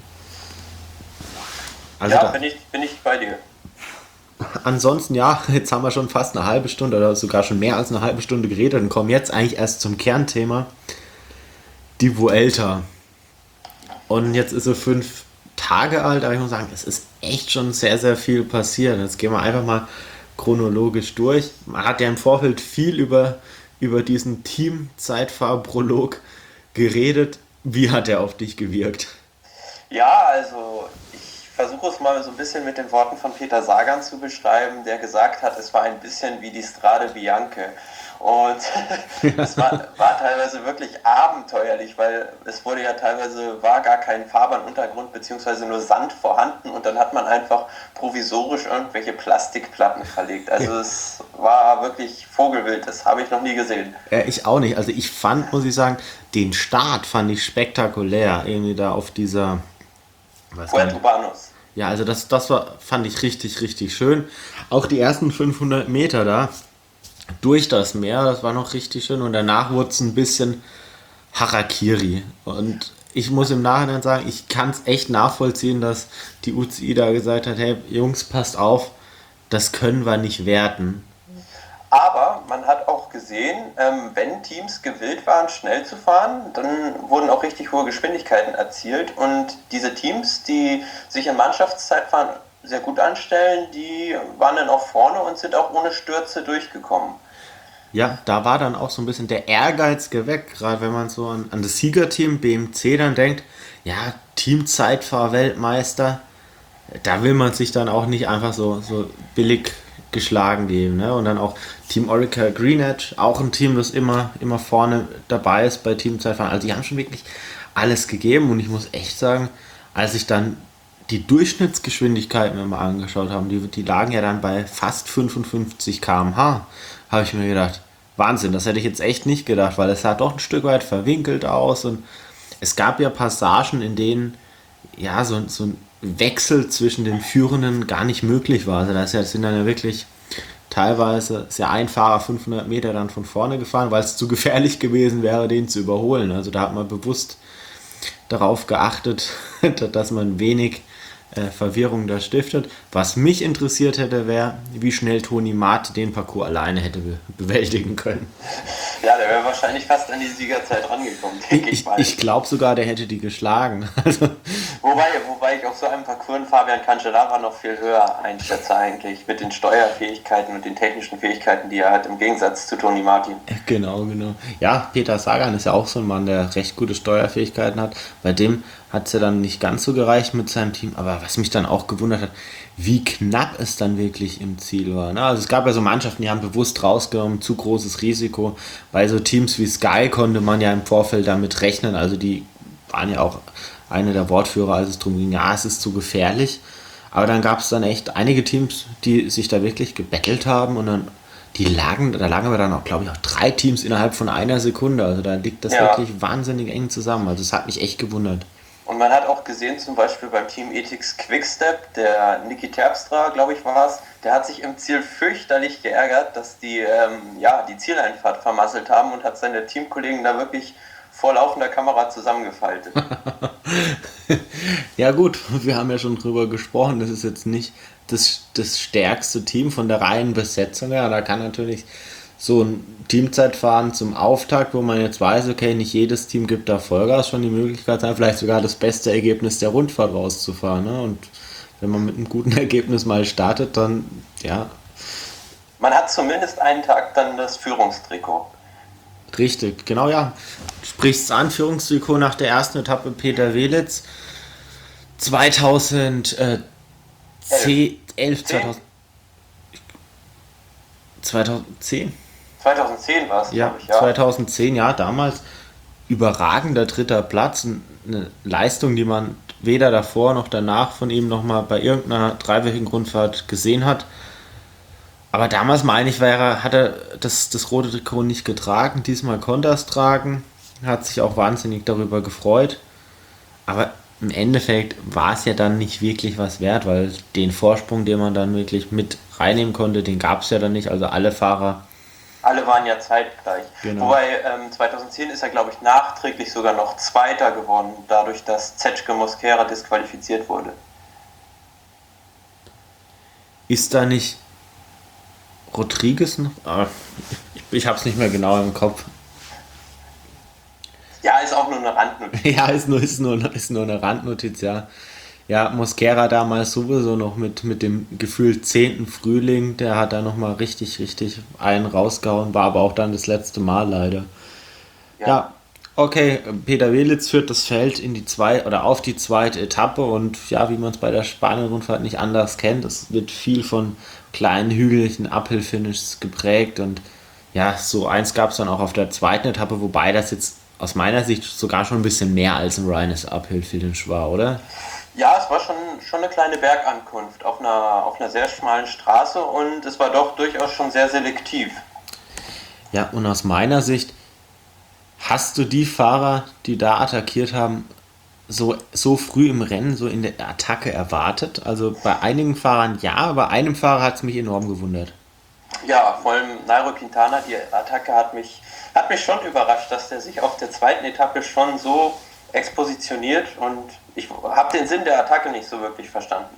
Also Ja, da, bin ich, bin ich bei dir. ansonsten, ja, jetzt haben wir schon fast eine halbe Stunde oder sogar schon mehr als eine halbe Stunde geredet und kommen jetzt eigentlich erst zum Kernthema, die Vuelta. Und jetzt ist sie fünf Tage alt, aber ich muss sagen, es ist echt schon sehr, sehr viel passiert. Jetzt gehen wir einfach mal chronologisch durch. Man hat ja im Vorfeld viel über, über diesen Team-Zeitfahr-Prolog geredet. Wie hat er auf dich gewirkt? Ja, also ich versuche es mal so ein bisschen mit den Worten von Peter Sagan zu beschreiben, der gesagt hat, es war ein bisschen wie die Strade Bianche. Und es war, war teilweise wirklich abenteuerlich, weil es wurde ja teilweise, war gar kein Fahrbahnuntergrund beziehungsweise nur Sand vorhanden und dann hat man einfach provisorisch irgendwelche Plastikplatten verlegt. Also es war wirklich Vogelwild, das habe ich noch nie gesehen. Äh, ich auch nicht. Also ich fand, muss ich sagen, den Start fand ich spektakulär. Irgendwie da auf dieser... Was Puerto Banús. Ja, also das, das war, fand ich richtig, richtig schön. Auch die ersten fünfhundert Meter da durch das Meer, das war noch richtig schön. Und danach wurde es ein bisschen Harakiri. Und ich muss im Nachhinein sagen, ich kann es echt nachvollziehen, dass die U C I da gesagt hat, hey Jungs, passt auf, das können wir nicht werten. Aber man hat auch gesehen, ähm, wenn Teams gewillt waren, schnell zu fahren, dann wurden auch richtig hohe Geschwindigkeiten erzielt. Und diese Teams, die sich in Mannschaftszeitfahren sehr gut anstellen, die waren dann auch vorne und sind auch ohne Stürze durchgekommen. Ja, da war dann auch so ein bisschen der Ehrgeiz geweckt, gerade wenn man so an, an das Siegerteam B M C dann denkt, ja, Teamzeitfahr-Weltmeister, da will man sich dann auch nicht einfach so, so billig geschlagen geben. Ne? Und dann auch Team Orica Green Edge, auch ein Team, das immer, immer vorne dabei ist bei Teamzeitfahren. Also die haben schon wirklich alles gegeben und ich muss echt sagen, als ich dann die Durchschnittsgeschwindigkeiten mir mal angeschaut habe, die, die lagen ja dann bei fast fünfundfünfzig Kilometer pro Stunde, habe ich mir gedacht, Wahnsinn, das hätte ich jetzt echt nicht gedacht, weil es sah doch ein Stück weit verwinkelt aus und es gab ja Passagen, in denen ja so, so ein Wechsel zwischen den Führenden gar nicht möglich war. Also das sind dann ja wirklich teilweise ist ja ein Fahrer fünfhundert Meter dann von vorne gefahren, weil es zu gefährlich gewesen wäre, den zu überholen. Also da hat man bewusst darauf geachtet, dass man wenig äh, Verwirrung da stiftet. Was mich interessiert hätte, wäre, wie schnell Toni Mate den Parcours alleine hätte be- bewältigen können. Ja, der wäre wahrscheinlich fast an die Siegerzeit rangekommen, denke ich, Ich, mal. ich glaube sogar, der hätte die geschlagen. Also, Wobei, wobei ich auf so einem Parcours Fabian Cancellara noch viel höher einschätze eigentlich, mit den Steuerfähigkeiten und den technischen Fähigkeiten, die er hat, im Gegensatz zu Toni Martin. genau, genau. Ja, Peter Sagan ist ja auch so ein Mann, der recht gute Steuerfähigkeiten hat. Bei dem hat es ja dann nicht ganz so gereicht mit seinem Team. Aber was mich dann auch gewundert hat, wie knapp es dann wirklich im Ziel war. Ne? Also es gab ja so Mannschaften, die haben bewusst rausgenommen, zu großes Risiko. Bei so Teams wie Sky konnte man ja im Vorfeld damit rechnen. Also die waren ja auch eine der Wortführer, als es darum ging, ja, es ist zu gefährlich. Aber dann gab es dann echt einige Teams, die sich da wirklich gebettelt haben und dann die lagen, da lagen aber dann auch, glaube ich, auch drei Teams innerhalb von einer Sekunde. Also da liegt das Ja. wirklich wahnsinnig eng zusammen. Also es hat mich echt gewundert. Und man hat auch gesehen, zum Beispiel beim Team Ethics Quickstep, der Niki Terpstra, glaube ich, war es, der hat sich im Ziel fürchterlich geärgert, dass die ähm, ja, die Zieleinfahrt vermasselt haben und hat seine Teamkollegen da wirklich vor laufender Kamera zusammengefaltet. Ja gut, wir haben ja schon drüber gesprochen, das ist jetzt nicht das, das stärkste Team von der reinen Besetzung her. Da kann natürlich so ein Teamzeitfahren zum Auftakt, wo man jetzt weiß, okay, nicht jedes Team gibt da Vollgas, schon die Möglichkeit sein, vielleicht sogar das beste Ergebnis der Rundfahrt rauszufahren. Ne? Und wenn man mit einem guten Ergebnis mal startet, dann ja, Man hat zumindest einen Tag dann das Führungstrikot. richtig, genau, ja. Sprichst an, Führungstrikot nach der ersten Etappe Peter Welitz. zweitausendelf, elf, zweitausend, zweitausendzehn? zweitausendzehn war es, Ja, glaube ich, ja. zweitausendzehn, ja, damals überragender dritter Platz. Eine Leistung, die man weder davor noch danach von ihm nochmal bei irgendeiner dreiwöchigen Rundfahrt gesehen hat. Aber damals, meine ich, wäre, hat er das, das rote Trikot nicht getragen. Diesmal konnte er es tragen. Hat sich auch wahnsinnig darüber gefreut. Aber im Endeffekt war es ja dann nicht wirklich was wert, weil den Vorsprung, den man dann wirklich mit reinnehmen konnte, den gab es ja dann nicht. Also alle Fahrer. Alle waren ja zeitgleich. Genau. Wobei ähm, zweitausendzehn ist er, glaube ich, nachträglich sogar noch Zweiter geworden, dadurch, dass Cetschke Mosquera disqualifiziert wurde. Ist da nicht Rodriguez noch? Ah, ich ich habe es nicht mehr genau im Kopf. Ja, ist auch nur eine Randnotiz. Ja, ist nur, ist nur, ist nur eine Randnotiz, ja. Ja, Mosquera damals sowieso noch mit, mit dem gefühlt zehnten Frühling, der hat da nochmal richtig, richtig einen rausgehauen, war aber auch dann das letzte Mal leider. Ja. Ja, Okay, Peter Welitz führt das Feld in die zwei oder auf die zweite Etappe und ja, wie man es bei der Spanien-Rundfahrt nicht anders kennt, es wird viel von kleinen hügeligen Uphill-Finishes geprägt und ja, so eins gab es dann auch auf der zweiten Etappe, wobei das jetzt aus meiner Sicht sogar schon ein bisschen mehr als ein reines Uphill-Finish war, oder? Ja, es war schon, schon eine kleine Bergankunft auf einer, auf einer sehr schmalen Straße und es war doch durchaus schon sehr selektiv. Ja, und aus meiner Sicht hast du die Fahrer, die da attackiert haben, so, so früh im Rennen, so in der Attacke erwartet? Also bei einigen Fahrern ja, bei einem Fahrer hat es mich enorm gewundert. Ja, vor allem Nairo Quintana, die Attacke hat mich, hat mich schon überrascht, dass der sich auf der zweiten Etappe schon so expositioniert und ich habe den Sinn der Attacke nicht so wirklich verstanden.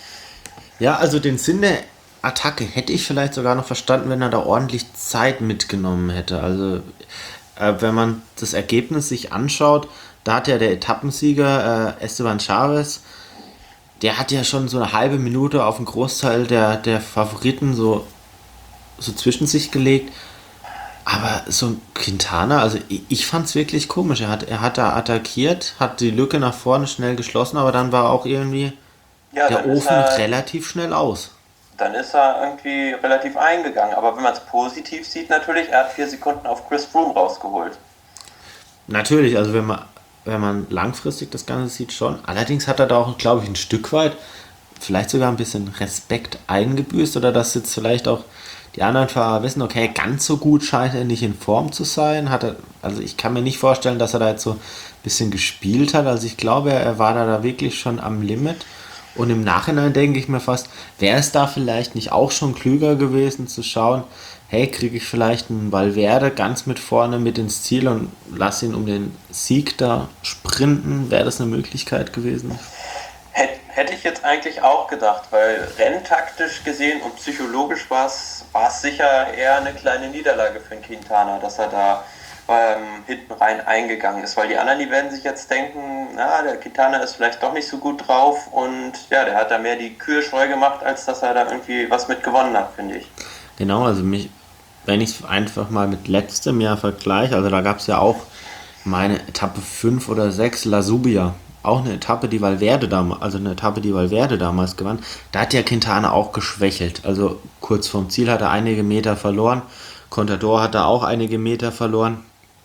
Ja, also den Sinn der Attacke hätte ich vielleicht sogar noch verstanden, wenn er da ordentlich Zeit mitgenommen hätte. Also äh, wenn man das Ergebnis sich anschaut, da hat ja der Etappensieger äh, Esteban Chaves, der hat ja schon so eine halbe Minute auf einen Großteil der, der Favoriten so, so zwischen sich gelegt. Aber so ein Quintana, also ich, ich fand es wirklich komisch. Er hat, er hat da attackiert, hat die Lücke nach vorne schnell geschlossen, aber dann war auch irgendwie Ja, der dann ist Ofen er, relativ schnell aus. dann ist er irgendwie relativ eingegangen. Aber wenn man es positiv sieht, natürlich, er hat vier Sekunden auf Chris Froome rausgeholt. Natürlich, also wenn man, wenn man langfristig das Ganze sieht, schon. Allerdings hat er da auch, glaube ich, ein Stück weit vielleicht sogar ein bisschen Respekt eingebüßt oder dass jetzt vielleicht auch die anderen Fahrer wissen, okay, ganz so gut scheint er nicht in Form zu sein. Hat er, also ich kann mir nicht vorstellen, dass er da jetzt so ein bisschen gespielt hat. Also ich glaube, er war da, da wirklich schon am Limit. Und im Nachhinein denke ich mir fast, wäre es da vielleicht nicht auch schon klüger gewesen zu schauen, hey, kriege ich vielleicht einen Valverde ganz mit vorne mit ins Ziel und lass ihn um den Sieg da sprinten? Wäre das eine Möglichkeit gewesen? Hätt- Hätte ich jetzt eigentlich auch gedacht, weil renntaktisch gesehen und psychologisch war es war es sicher eher eine kleine Niederlage für den Quintana, dass er da ähm, hinten rein eingegangen ist, weil die anderen, die werden sich jetzt denken, na, der Quintana ist vielleicht doch nicht so gut drauf und ja, der hat da mehr die Kühe scheu gemacht, als dass er da irgendwie was mit gewonnen hat, finde ich. Genau, also mich, wenn ich es einfach mal mit letztem Jahr vergleiche, also da gab es ja auch meine Etappe fünf oder sechs La Subia, auch eine Etappe, die Valverde damals, also eine Etappe, die Valverde damals gewann, da hat ja Quintana auch geschwächelt. Also kurz vorm Ziel hat er einige Meter verloren, Contador hat da auch einige Meter verloren.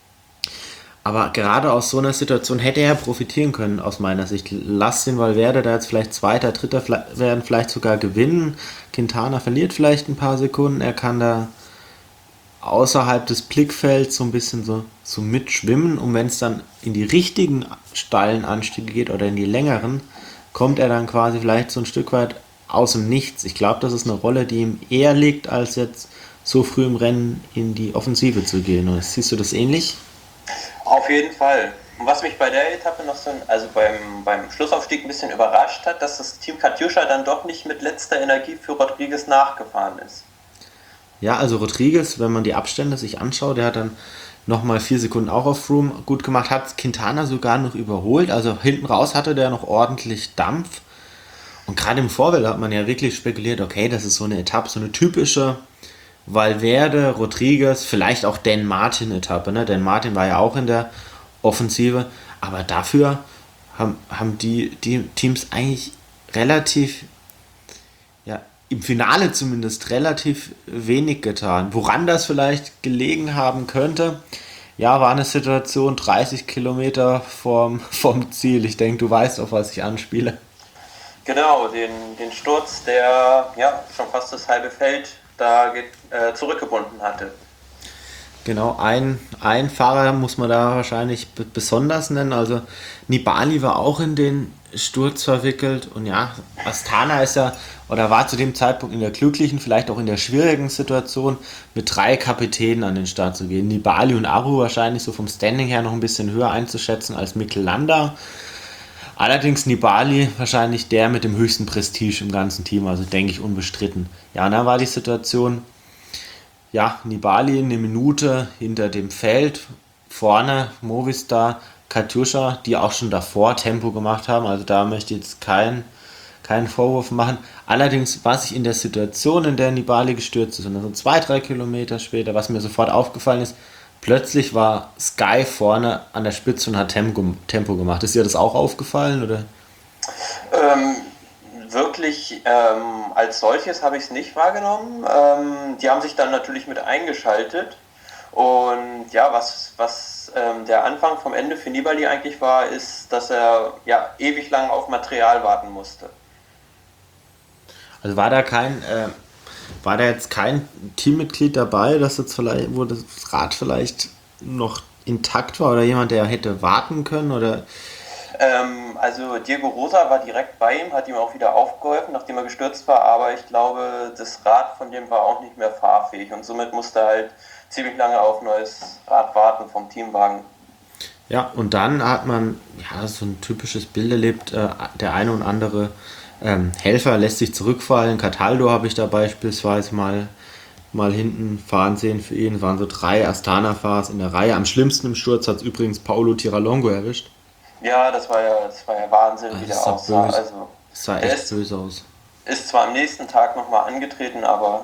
Aber gerade aus so einer Situation hätte er profitieren können, aus meiner Sicht. Lass den Valverde da jetzt vielleicht Zweiter, Dritter werden, vielleicht sogar gewinnen. Quintana verliert vielleicht ein paar Sekunden, er kann da außerhalb des Blickfelds so ein bisschen so, so mitschwimmen und wenn es dann in die richtigen steilen Anstiege geht oder in die längeren, kommt er dann quasi vielleicht so ein Stück weit aus dem Nichts. Ich glaube, das ist eine Rolle, die ihm eher liegt, als jetzt so früh im Rennen in die Offensive zu gehen. Oder siehst du das ähnlich? Auf jeden Fall. Und was mich bei der Etappe noch so, also beim, beim Schlussaufstieg ein bisschen überrascht hat, dass das Team Katusha dann doch nicht mit letzter Energie für Rodriguez nachgefahren ist. Ja, also Rodriguez, wenn man die Abstände sich anschaut, der hat dann nochmal vier Sekunden auch auf Froome gut gemacht, hat Quintana sogar noch überholt, also hinten raus hatte der noch ordentlich Dampf. Und gerade im Vorfeld hat man ja wirklich spekuliert, okay, das ist so eine Etappe, so eine typische Valverde, Rodriguez, vielleicht auch Dan Martin Etappe, ne? Dan Martin war ja auch in der Offensive, aber dafür haben, haben die, die Teams eigentlich relativ, ja, im Finale zumindest relativ wenig getan. Woran das vielleicht gelegen haben könnte, ja, war eine Situation dreißig Kilometer vom, vom Ziel. Ich denke, du weißt, auf was ich anspiele. Genau, den, den Sturz, der ja schon fast das halbe Feld da ge- äh, zurückgebunden hatte. Genau, ein, ein Fahrer muss man da wahrscheinlich b- besonders nennen. Also Nibali war auch in den Sturz verwickelt. Und ja, Astana ist ja, oder war zu dem Zeitpunkt in der glücklichen, vielleicht auch in der schwierigen Situation, mit drei Kapitänen an den Start zu gehen. Nibali und Aru wahrscheinlich so vom Standing her noch ein bisschen höher einzuschätzen als Mikel Landa. Allerdings Nibali wahrscheinlich der mit dem höchsten Prestige im ganzen Team, also denke ich unbestritten. Ja, und dann war die Situation, ja, Nibali eine Minute hinter dem Feld, vorne Movistar, Katusha, die auch schon davor Tempo gemacht haben, also da möchte ich jetzt keinen keinen Vorwurf machen. Allerdings, was ich in der Situation, in der Nibali gestürzt ist, und also zwei, drei Kilometer später, was mir sofort aufgefallen ist, Plötzlich war Sky vorne an der Spitze und hat Tempo, Tempo gemacht. Ist dir das auch aufgefallen? Oder? Ähm, Wirklich ähm, als solches habe ich es nicht wahrgenommen. Ähm, die haben sich dann natürlich mit eingeschaltet. Und ja, was, was ähm, der Anfang vom Ende für Nibali eigentlich war, ist, dass er ja ewig lang auf Material warten musste. Also war da kein, äh, war da jetzt kein Teammitglied dabei, das jetzt vielleicht, wo das Rad vielleicht noch intakt war oder jemand, der hätte warten können oder Ähm, also Diego Rosa war direkt bei ihm, hat ihm auch wieder aufgeholfen, nachdem er gestürzt war, aber ich glaube, das Rad von dem war auch nicht mehr fahrfähig und somit musste er halt ziemlich lange auf neues Rad warten vom Teamwagen. ja, und dann hat man ja so ein typisches Bild erlebt, äh, der eine und andere ähm, Helfer lässt sich zurückfallen. Cataldo habe ich da beispielsweise mal, mal hinten fahren sehen für ihn. Es waren so drei Astana-Fahrer in der Reihe. Am schlimmsten im Sturz hat es übrigens Paolo Tiralongo erwischt. Ja, das war ja, das war ja Wahnsinn, Also wie es der sah aussah. böse, Also es sah der echt ist, böse aus. ist zwar am nächsten Tag nochmal angetreten, aber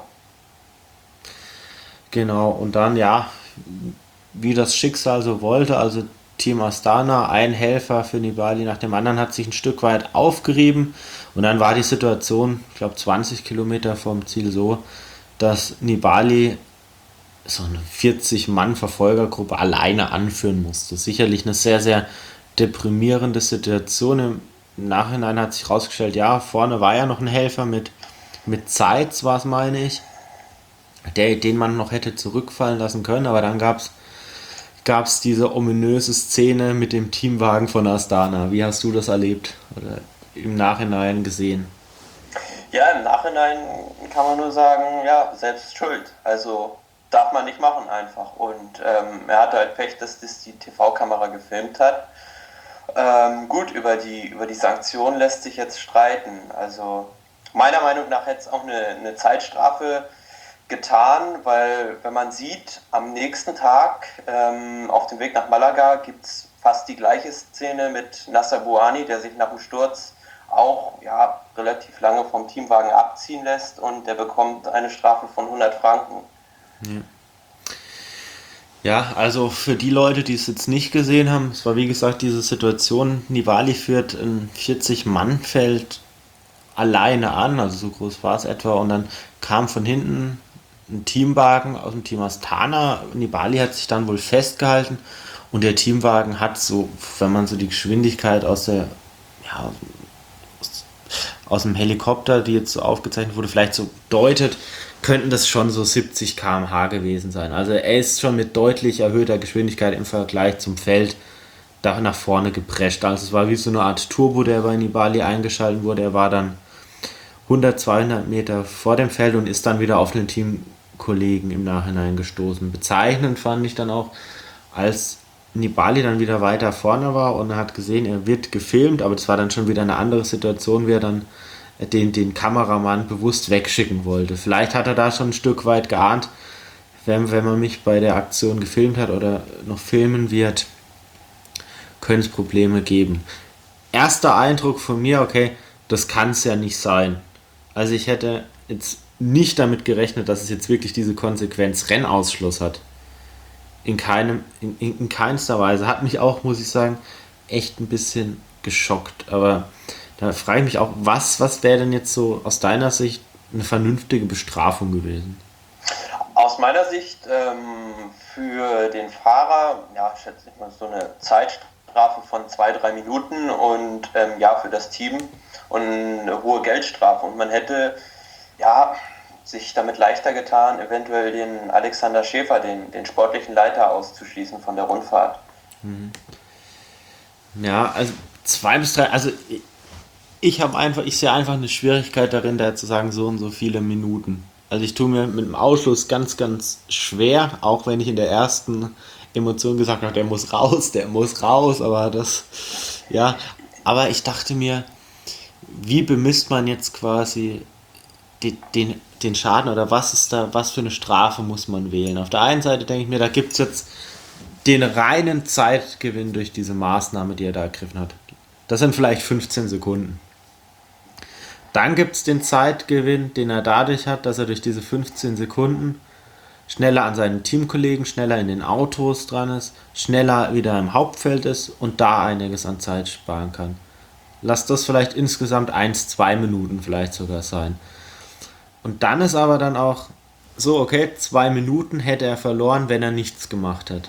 Genau, und dann ja, wie das Schicksal so wollte, also Team Astana, ein Helfer für Nibali nach dem anderen hat sich ein Stück weit aufgerieben und dann war die Situation, ich glaube zwanzig Kilometer vom Ziel so, dass Nibali so eine vierzig-Mann-Verfolgergruppe alleine anführen musste. Sicherlich eine sehr, sehr deprimierende Situation. Im Nachhinein hat sich herausgestellt, ja, vorne war ja noch ein Helfer mit, mit Zeitz, war es, meine ich, der, den man noch hätte zurückfallen lassen können, aber dann gab es gab es diese ominöse Szene mit dem Teamwagen von Astana. Wie hast du das erlebt oder im Nachhinein gesehen? ja, im Nachhinein kann man nur sagen, ja, selbst schuld. Also darf man nicht machen einfach. Und ähm, er hatte halt Pech, dass das die T V-Kamera gefilmt hat. Ähm, gut, über die, über die Sanktionen lässt sich jetzt streiten. Also meiner Meinung nach hätte es auch eine, eine Zeitstrafe getan, weil wenn man sieht, am nächsten Tag ähm, auf dem Weg nach Malaga gibt es fast die gleiche Szene mit Nasser Bouhanni, der sich nach dem Sturz auch ja, relativ lange vom Teamwagen abziehen lässt und der bekommt eine Strafe von hundert Franken. Ja, also für die Leute, die es jetzt nicht gesehen haben, es war wie gesagt diese Situation, Nibali führt ein vierzig-Mann-Feld alleine an, also so groß war es etwa, und dann kam von hinten ein Teamwagen aus dem Team Astana. Nibali hat sich dann wohl festgehalten und der Teamwagen hat so, wenn man so die Geschwindigkeit aus der, ja, aus, aus dem Helikopter, die jetzt so aufgezeichnet wurde, vielleicht so deutet, könnten das schon so siebzig Kilometer pro Stunde gewesen sein. Also er ist schon mit deutlich erhöhter Geschwindigkeit im Vergleich zum Feld da nach vorne geprescht. Also es war wie so eine Art Turbo, der bei Nibali eingeschaltet wurde. Er war dann hundert, zweihundert Meter vor dem Feld und ist dann wieder auf den Teamkollegen im Nachhinein gestoßen. Bezeichnend fand ich dann auch, als Nibali dann wieder weiter vorne war und er hat gesehen, er wird gefilmt, aber das war dann schon wieder eine andere Situation, wie er dann den, den Kameramann bewusst wegschicken wollte. Vielleicht hat er da schon ein Stück weit geahnt, wenn, wenn man mich bei der Aktion gefilmt hat oder noch filmen wird, können es Probleme geben. Erster Eindruck von mir, okay, das kann es ja nicht sein. Also ich hätte jetzt nicht damit gerechnet, dass es jetzt wirklich diese Konsequenz Rennausschluss hat. In keinem, in, in, in keinster Weise. Hat mich auch, muss ich sagen, echt ein bisschen geschockt. Aber da frage ich mich auch, was, was wäre denn jetzt so aus deiner Sicht eine vernünftige Bestrafung gewesen? Aus meiner Sicht ähm, für den Fahrer, ja, schätze ich mal so eine Zeitstrafe von zwei, drei Minuten und ähm, ja, für das Team und eine hohe Geldstrafe. Und man hätte ja sich damit leichter getan, eventuell den Alexander Schäfer, den, den sportlichen Leiter, auszuschließen von der Rundfahrt. Ja, also zwei bis drei, also ich, ich habe einfach, ich sehe einfach eine Schwierigkeit darin, da zu sagen, so und so viele Minuten. Also ich tue mir mit dem Ausschluss ganz, ganz schwer, auch wenn ich in der ersten Emotion gesagt habe, der muss raus, der muss raus, aber das, ja, aber ich dachte mir, wie bemisst man jetzt quasi den, den, den Schaden oder was ist da, was für eine Strafe muss man wählen? Auf der einen Seite denke ich mir, da gibt es jetzt den reinen Zeitgewinn durch diese Maßnahme, die er da ergriffen hat. Das sind vielleicht fünfzehn Sekunden. Dann gibt es den Zeitgewinn, den er dadurch hat, dass er durch diese fünfzehn Sekunden schneller an seinen Teamkollegen, schneller in den Autos dran ist, schneller wieder im Hauptfeld ist und da einiges an Zeit sparen kann. Lass das vielleicht insgesamt eins, zwei Minuten vielleicht sogar sein. Und dann ist aber dann auch so, okay, zwei Minuten hätte er verloren, wenn er nichts gemacht hätte.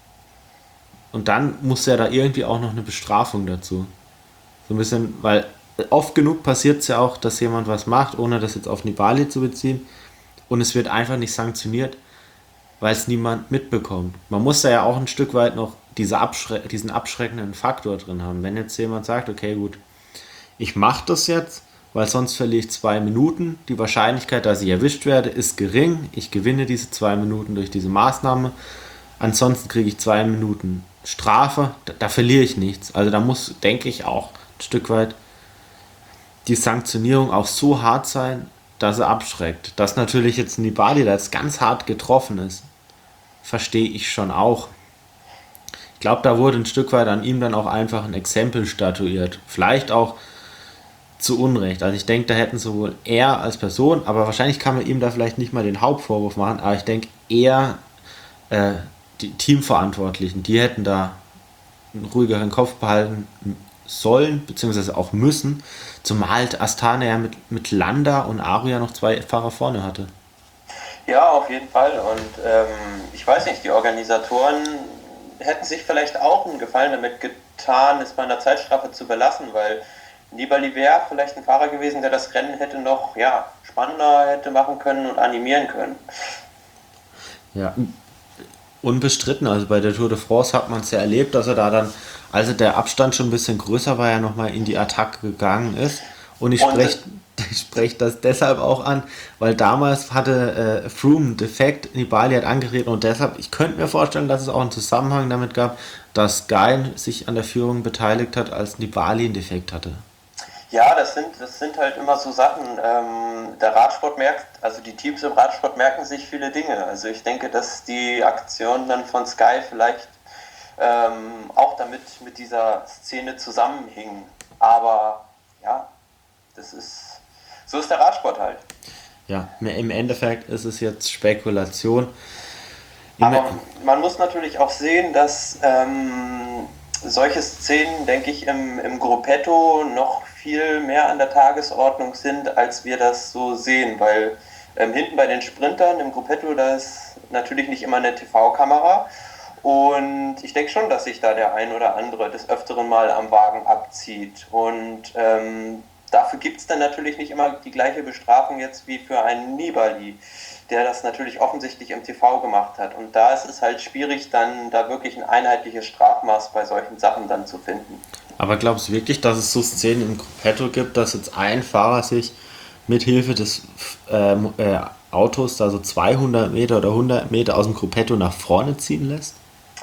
Und dann muss ja da irgendwie auch noch eine Bestrafung dazu. So ein bisschen, weil oft genug passiert es ja auch, dass jemand was macht, ohne das jetzt auf Nibali zu beziehen. Und es wird einfach nicht sanktioniert, weil es niemand mitbekommt. Man muss da ja auch ein Stück weit noch diese Abschre- diesen abschreckenden Faktor drin haben. Wenn jetzt jemand sagt, okay, gut, ich mache das jetzt, weil sonst verliere ich zwei Minuten. Die Wahrscheinlichkeit, dass ich erwischt werde, ist gering. Ich gewinne diese zwei Minuten durch diese Maßnahme. Ansonsten kriege ich zwei Minuten Strafe. Da, da verliere ich nichts. Also da muss, denke ich, auch ein Stück weit die Sanktionierung auch so hart sein, dass er abschreckt. Dass natürlich jetzt Nibali da jetzt ganz hart getroffen ist, verstehe ich schon auch. Ich glaube, da wurde ein Stück weit an ihm dann auch einfach ein Exempel statuiert. Vielleicht auch zu Unrecht. Also ich denke, da hätten sowohl er als Person, aber wahrscheinlich kann man ihm da vielleicht nicht mal den Hauptvorwurf machen, aber ich denke eher äh, die Teamverantwortlichen, die hätten da einen ruhigeren Kopf behalten sollen, beziehungsweise auch müssen, zumal Astana ja mit, mit Landa und Aru ja noch zwei Fahrer vorne hatte. Ja, auf jeden Fall. Und ähm, ich weiß nicht, die Organisatoren hätten sich vielleicht auch einen Gefallen damit getan, es bei einer Zeitstrafe zu belassen, weil Nibali wäre vielleicht ein Fahrer gewesen, der das Rennen hätte noch ja, spannender hätte machen können und animieren können. Ja, unbestritten. Also bei der Tour de France hat man es ja erlebt, dass er da dann, also der Abstand schon ein bisschen größer war, ja nochmal in die Attacke gegangen ist. Und ich spreche ich sprech das deshalb auch an, weil damals hatte äh, Froome einen Defekt, Nibali hat angetreten und deshalb, ich könnte mir vorstellen, dass es auch einen Zusammenhang damit gab, dass Guy sich an der Führung beteiligt hat, als Nibali einen Defekt hatte. Ja, das sind, das sind halt immer so Sachen. Ähm, der Radsport merkt, also die Teams im Radsport merken sich viele Dinge. Also ich denke, dass die Aktion dann von Sky vielleicht ähm, auch damit mit dieser Szene zusammenhing. Aber ja, das ist, so ist der Radsport halt. Ja, im Endeffekt ist es jetzt Spekulation. Im Aber man muss natürlich auch sehen, dass ähm, solche Szenen, denke ich, im, im Gruppetto noch viel mehr an der Tagesordnung sind, als wir das so sehen, weil ähm, hinten bei den Sprintern im Gruppetto, da ist natürlich nicht immer eine T V-Kamera und ich denke schon, dass sich da der ein oder andere des Öfteren mal am Wagen abzieht und ähm, dafür gibt es dann natürlich nicht immer die gleiche Bestrafung jetzt wie für einen Nibali, der das natürlich offensichtlich im T V gemacht hat. Und da ist es halt schwierig, dann da wirklich ein einheitliches Strafmaß bei solchen Sachen dann zu finden. Aber glaubst du wirklich, dass es so Szenen im Gruppetto gibt, dass jetzt ein Fahrer sich mit Hilfe des äh, äh, Autos da so zweihundert Meter oder hundert Meter aus dem Gruppetto nach vorne ziehen lässt?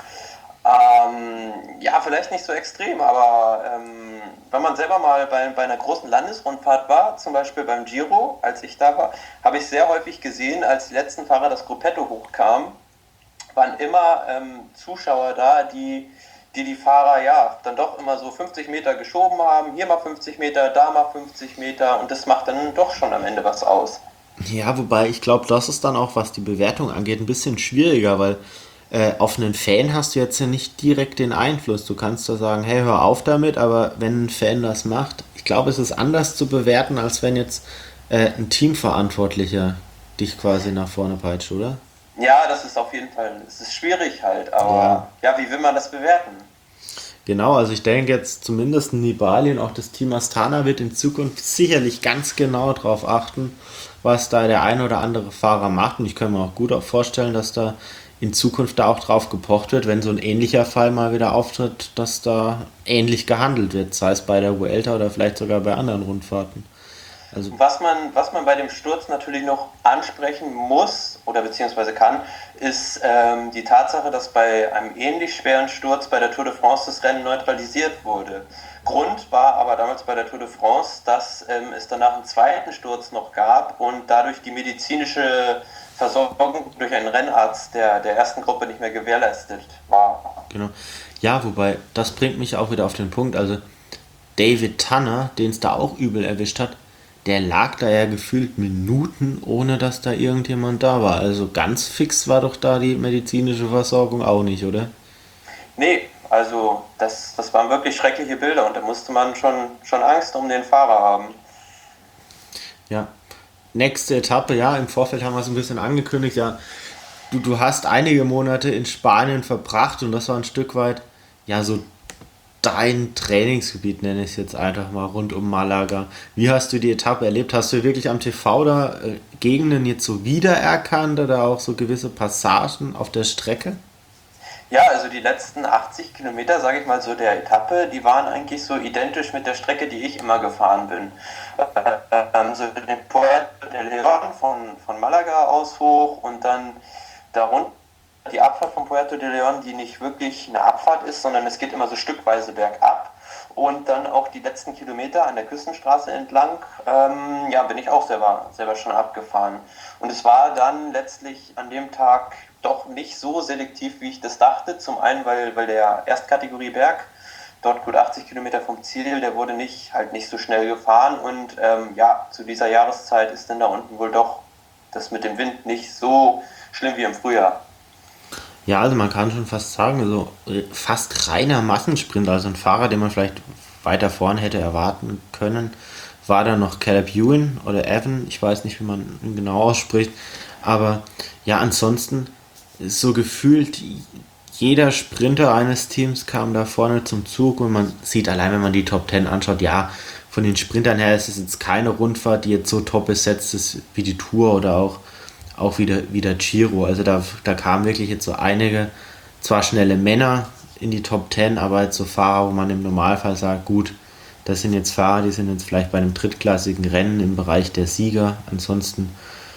Ähm, ja, vielleicht nicht so extrem, aber ähm, wenn man selber mal bei, bei einer großen Landesrundfahrt war, zum Beispiel beim Giro, als ich da war, habe ich sehr häufig gesehen, als die letzten Fahrer das Gruppetto hochkamen, waren immer ähm, Zuschauer da, die, die die Fahrer ja dann doch immer so fünfzig Meter geschoben haben, hier mal fünfzig Meter, da mal fünfzig Meter und das macht dann doch schon am Ende was aus. Ja, wobei ich glaube, das ist dann auch, was die Bewertung angeht, ein bisschen schwieriger, weil äh, auf einen Fan hast du jetzt ja nicht direkt den Einfluss. Du kannst da sagen, hey, hör auf damit, aber wenn ein Fan das macht, ich glaube, es ist anders zu bewerten, als wenn jetzt äh, ein Teamverantwortlicher dich quasi nach vorne peitscht, oder? Ja, das ist auf jeden Fall, es ist schwierig halt, aber ja, ja wie will man das bewerten? Genau, also ich denke jetzt zumindest Nibali und auch das Team Astana wird in Zukunft sicherlich ganz genau darauf achten, was da der ein oder andere Fahrer macht. Und ich kann mir auch gut auch vorstellen, dass da in Zukunft da auch drauf gepocht wird, wenn so ein ähnlicher Fall mal wieder auftritt, dass da ähnlich gehandelt wird, sei es bei der Vuelta oder vielleicht sogar bei anderen Rundfahrten. Also was man, was man bei dem Sturz natürlich noch ansprechen muss oder beziehungsweise kann, ist ähm, die Tatsache, dass bei einem ähnlich schweren Sturz bei der Tour de France das Rennen neutralisiert wurde. Grund war aber damals bei der Tour de France, dass ähm, es danach einen zweiten Sturz noch gab und dadurch die medizinische Versorgung durch einen Rennarzt der, der ersten Gruppe nicht mehr gewährleistet war. Genau. Ja, wobei, das bringt mich auch wieder auf den Punkt, also David Tanner, den es da auch übel erwischt hat, der lag da ja gefühlt Minuten, ohne dass da irgendjemand da war. Also ganz fix war doch da die medizinische Versorgung auch nicht, oder? Nee, also das, das waren wirklich schreckliche Bilder und da musste man schon, schon Angst um den Fahrer haben. Ja. Nächste Etappe, ja, im Vorfeld haben wir es ein bisschen angekündigt, ja. Du, du hast einige Monate in Spanien verbracht und das war ein Stück weit, ja, so dein Trainingsgebiet, nenne ich es jetzt einfach mal, rund um Malaga. Wie hast du die Etappe erlebt? Hast du wirklich am T V da äh, Gegenden jetzt so wiedererkannt oder auch so gewisse Passagen auf der Strecke? Ja, also die letzten achtzig Kilometer, sage ich mal so, der Etappe, die waren eigentlich so identisch mit der Strecke, die ich immer gefahren bin. Ähm, so den Puerto de León von, von Malaga aus hoch und dann darunter die Abfahrt von Puerto de León, die nicht wirklich eine Abfahrt ist, sondern es geht immer so stückweise bergab. Und dann auch die letzten Kilometer an der Küstenstraße entlang, ähm, ja, bin ich auch selber, selber schon abgefahren. Und es war dann letztlich an dem Tag doch nicht so selektiv, wie ich das dachte. Zum einen, weil, weil der Erstkategorie Berg, dort gut achtzig Kilometer vom Ziel, der wurde nicht, halt nicht so schnell gefahren. Und ähm, ja, zu dieser Jahreszeit ist dann da unten wohl doch das mit dem Wind nicht so schlimm wie im Frühjahr. Ja, also man kann schon fast sagen, so äh, fast reiner Massensprint, also ein Fahrer, den man vielleicht weiter vorne hätte erwarten können, war dann noch Caleb Ewan oder Evan, ich weiß nicht, wie man ihn genau ausspricht, aber ja, ansonsten ist so gefühlt jeder Sprinter eines Teams kam da vorne zum Zug und man sieht allein, wenn man die Top Ten anschaut, ja, von den Sprintern her ist es jetzt keine Rundfahrt, die jetzt so top besetzt ist wie die Tour oder auch, auch wieder, wieder Giro. Also da, da kamen wirklich jetzt so einige, zwar schnelle Männer in die Top Ten, aber jetzt so Fahrer, wo man im Normalfall sagt, gut, das sind jetzt Fahrer, die sind jetzt vielleicht bei einem drittklassigen Rennen im Bereich der Sieger. Ansonsten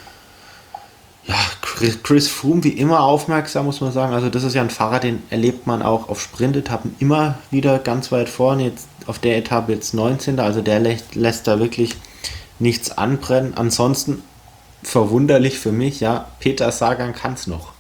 ja, Chris, Chris Froome wie immer aufmerksam, muss man sagen. Also das ist ja ein Fahrer, den erlebt man auch auf Sprintetappen immer wieder ganz weit vorne. Jetzt auf der Etappe jetzt neunzehnter. Also der lässt, lässt da wirklich nichts anbrennen. Ansonsten verwunderlich für mich, ja, Peter Sagan kann es noch.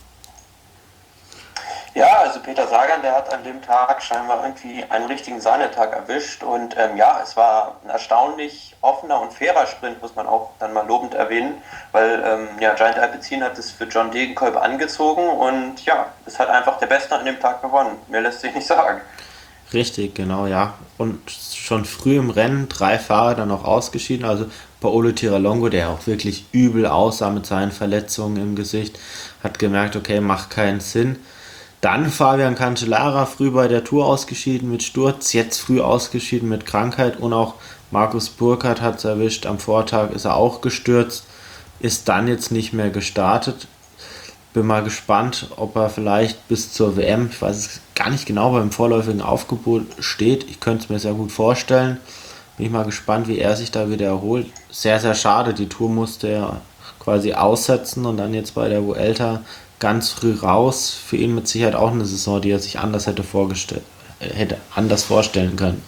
Ja, also Peter Sagan, der hat an dem Tag scheinbar irgendwie einen richtigen Sahnetag erwischt und ähm, ja, es war ein erstaunlich offener und fairer Sprint, muss man auch dann mal lobend erwähnen, weil ähm, ja, Giant Alpecin hat es für John Degenkolb angezogen und ja, es hat einfach der Beste an dem Tag gewonnen, mehr lässt sich nicht sagen. Richtig, genau, ja. Und schon früh im Rennen drei Fahrer dann noch ausgeschieden. Also Paolo Tiralongo, der auch wirklich übel aussah mit seinen Verletzungen im Gesicht, hat gemerkt, okay, macht keinen Sinn. Dann Fabian Cancellara früh bei der Tour ausgeschieden mit Sturz, jetzt früh ausgeschieden mit Krankheit und auch Markus Burkhardt hat es erwischt. Am Vortag ist er auch gestürzt, ist dann jetzt nicht mehr gestartet. Bin mal gespannt, ob er vielleicht bis zur W M, ich weiß es gar nicht genau, beim vorläufigen Aufgebot steht. Ich könnte es mir sehr gut vorstellen. Bin ich mal gespannt, wie er sich da wieder erholt. Sehr, sehr schade. Die Tour musste er quasi aussetzen und dann jetzt bei der Vuelta ganz früh raus. Für ihn mit Sicherheit auch eine Saison, die er sich anders hätte vorgestellt, hätte anders vorstellen können.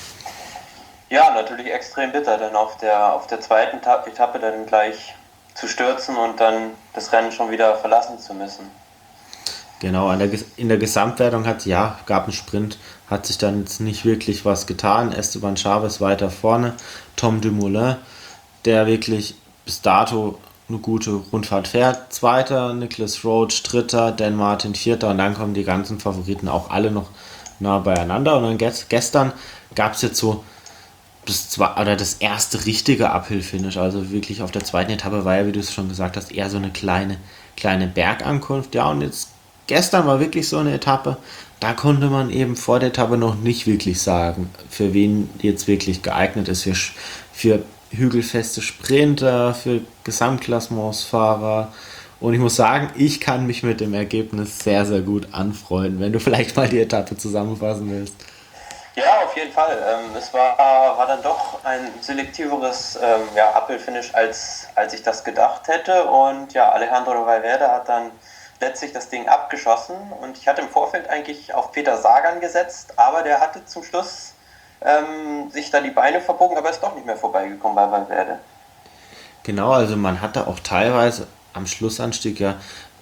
Ja, natürlich extrem bitter, dann auf der, auf der zweiten Ta- Etappe dann gleich zu stürzen und dann das Rennen schon wieder verlassen zu müssen. Genau, an der, in der Gesamtwertung hat ja, gab einen Sprint, hat sich dann jetzt nicht wirklich was getan. Esteban Chaves weiter vorne, Tom Dumoulin, der wirklich bis dato eine gute Rundfahrt fährt. Zweiter, Nicholas Roach, dritter, Dan Martin, vierter und dann kommen die ganzen Favoriten auch alle noch nah beieinander. Und dann gest, gestern gab es jetzt so das, zwei, oder das erste richtige Uphill-Finish. Also wirklich auf der zweiten Etappe war ja, wie du es schon gesagt hast, eher so eine kleine, kleine Bergankunft. Ja, und jetzt gestern war wirklich so eine Etappe, da konnte man eben vor der Etappe noch nicht wirklich sagen, für wen jetzt wirklich geeignet ist. Für, für hügelfeste Sprinter, für Gesamtklassementsfahrer. Und ich muss sagen, ich kann mich mit dem Ergebnis sehr, sehr gut anfreunden, wenn du vielleicht mal die Etappe zusammenfassen willst. Ja, auf jeden Fall. Ähm, es war, war dann doch ein selektiveres ähm, ja, Uphill-Finish, als, als ich das gedacht hätte. Und ja, Alejandro Valverde hat dann letztlich das Ding abgeschossen. Und ich hatte im Vorfeld eigentlich auf Peter Sagan gesetzt, aber der hatte zum Schluss ähm, sich da die Beine verbogen, aber ist doch nicht mehr vorbeigekommen bei Valverde. Genau, also man hatte auch teilweise am Schlussanstieg ja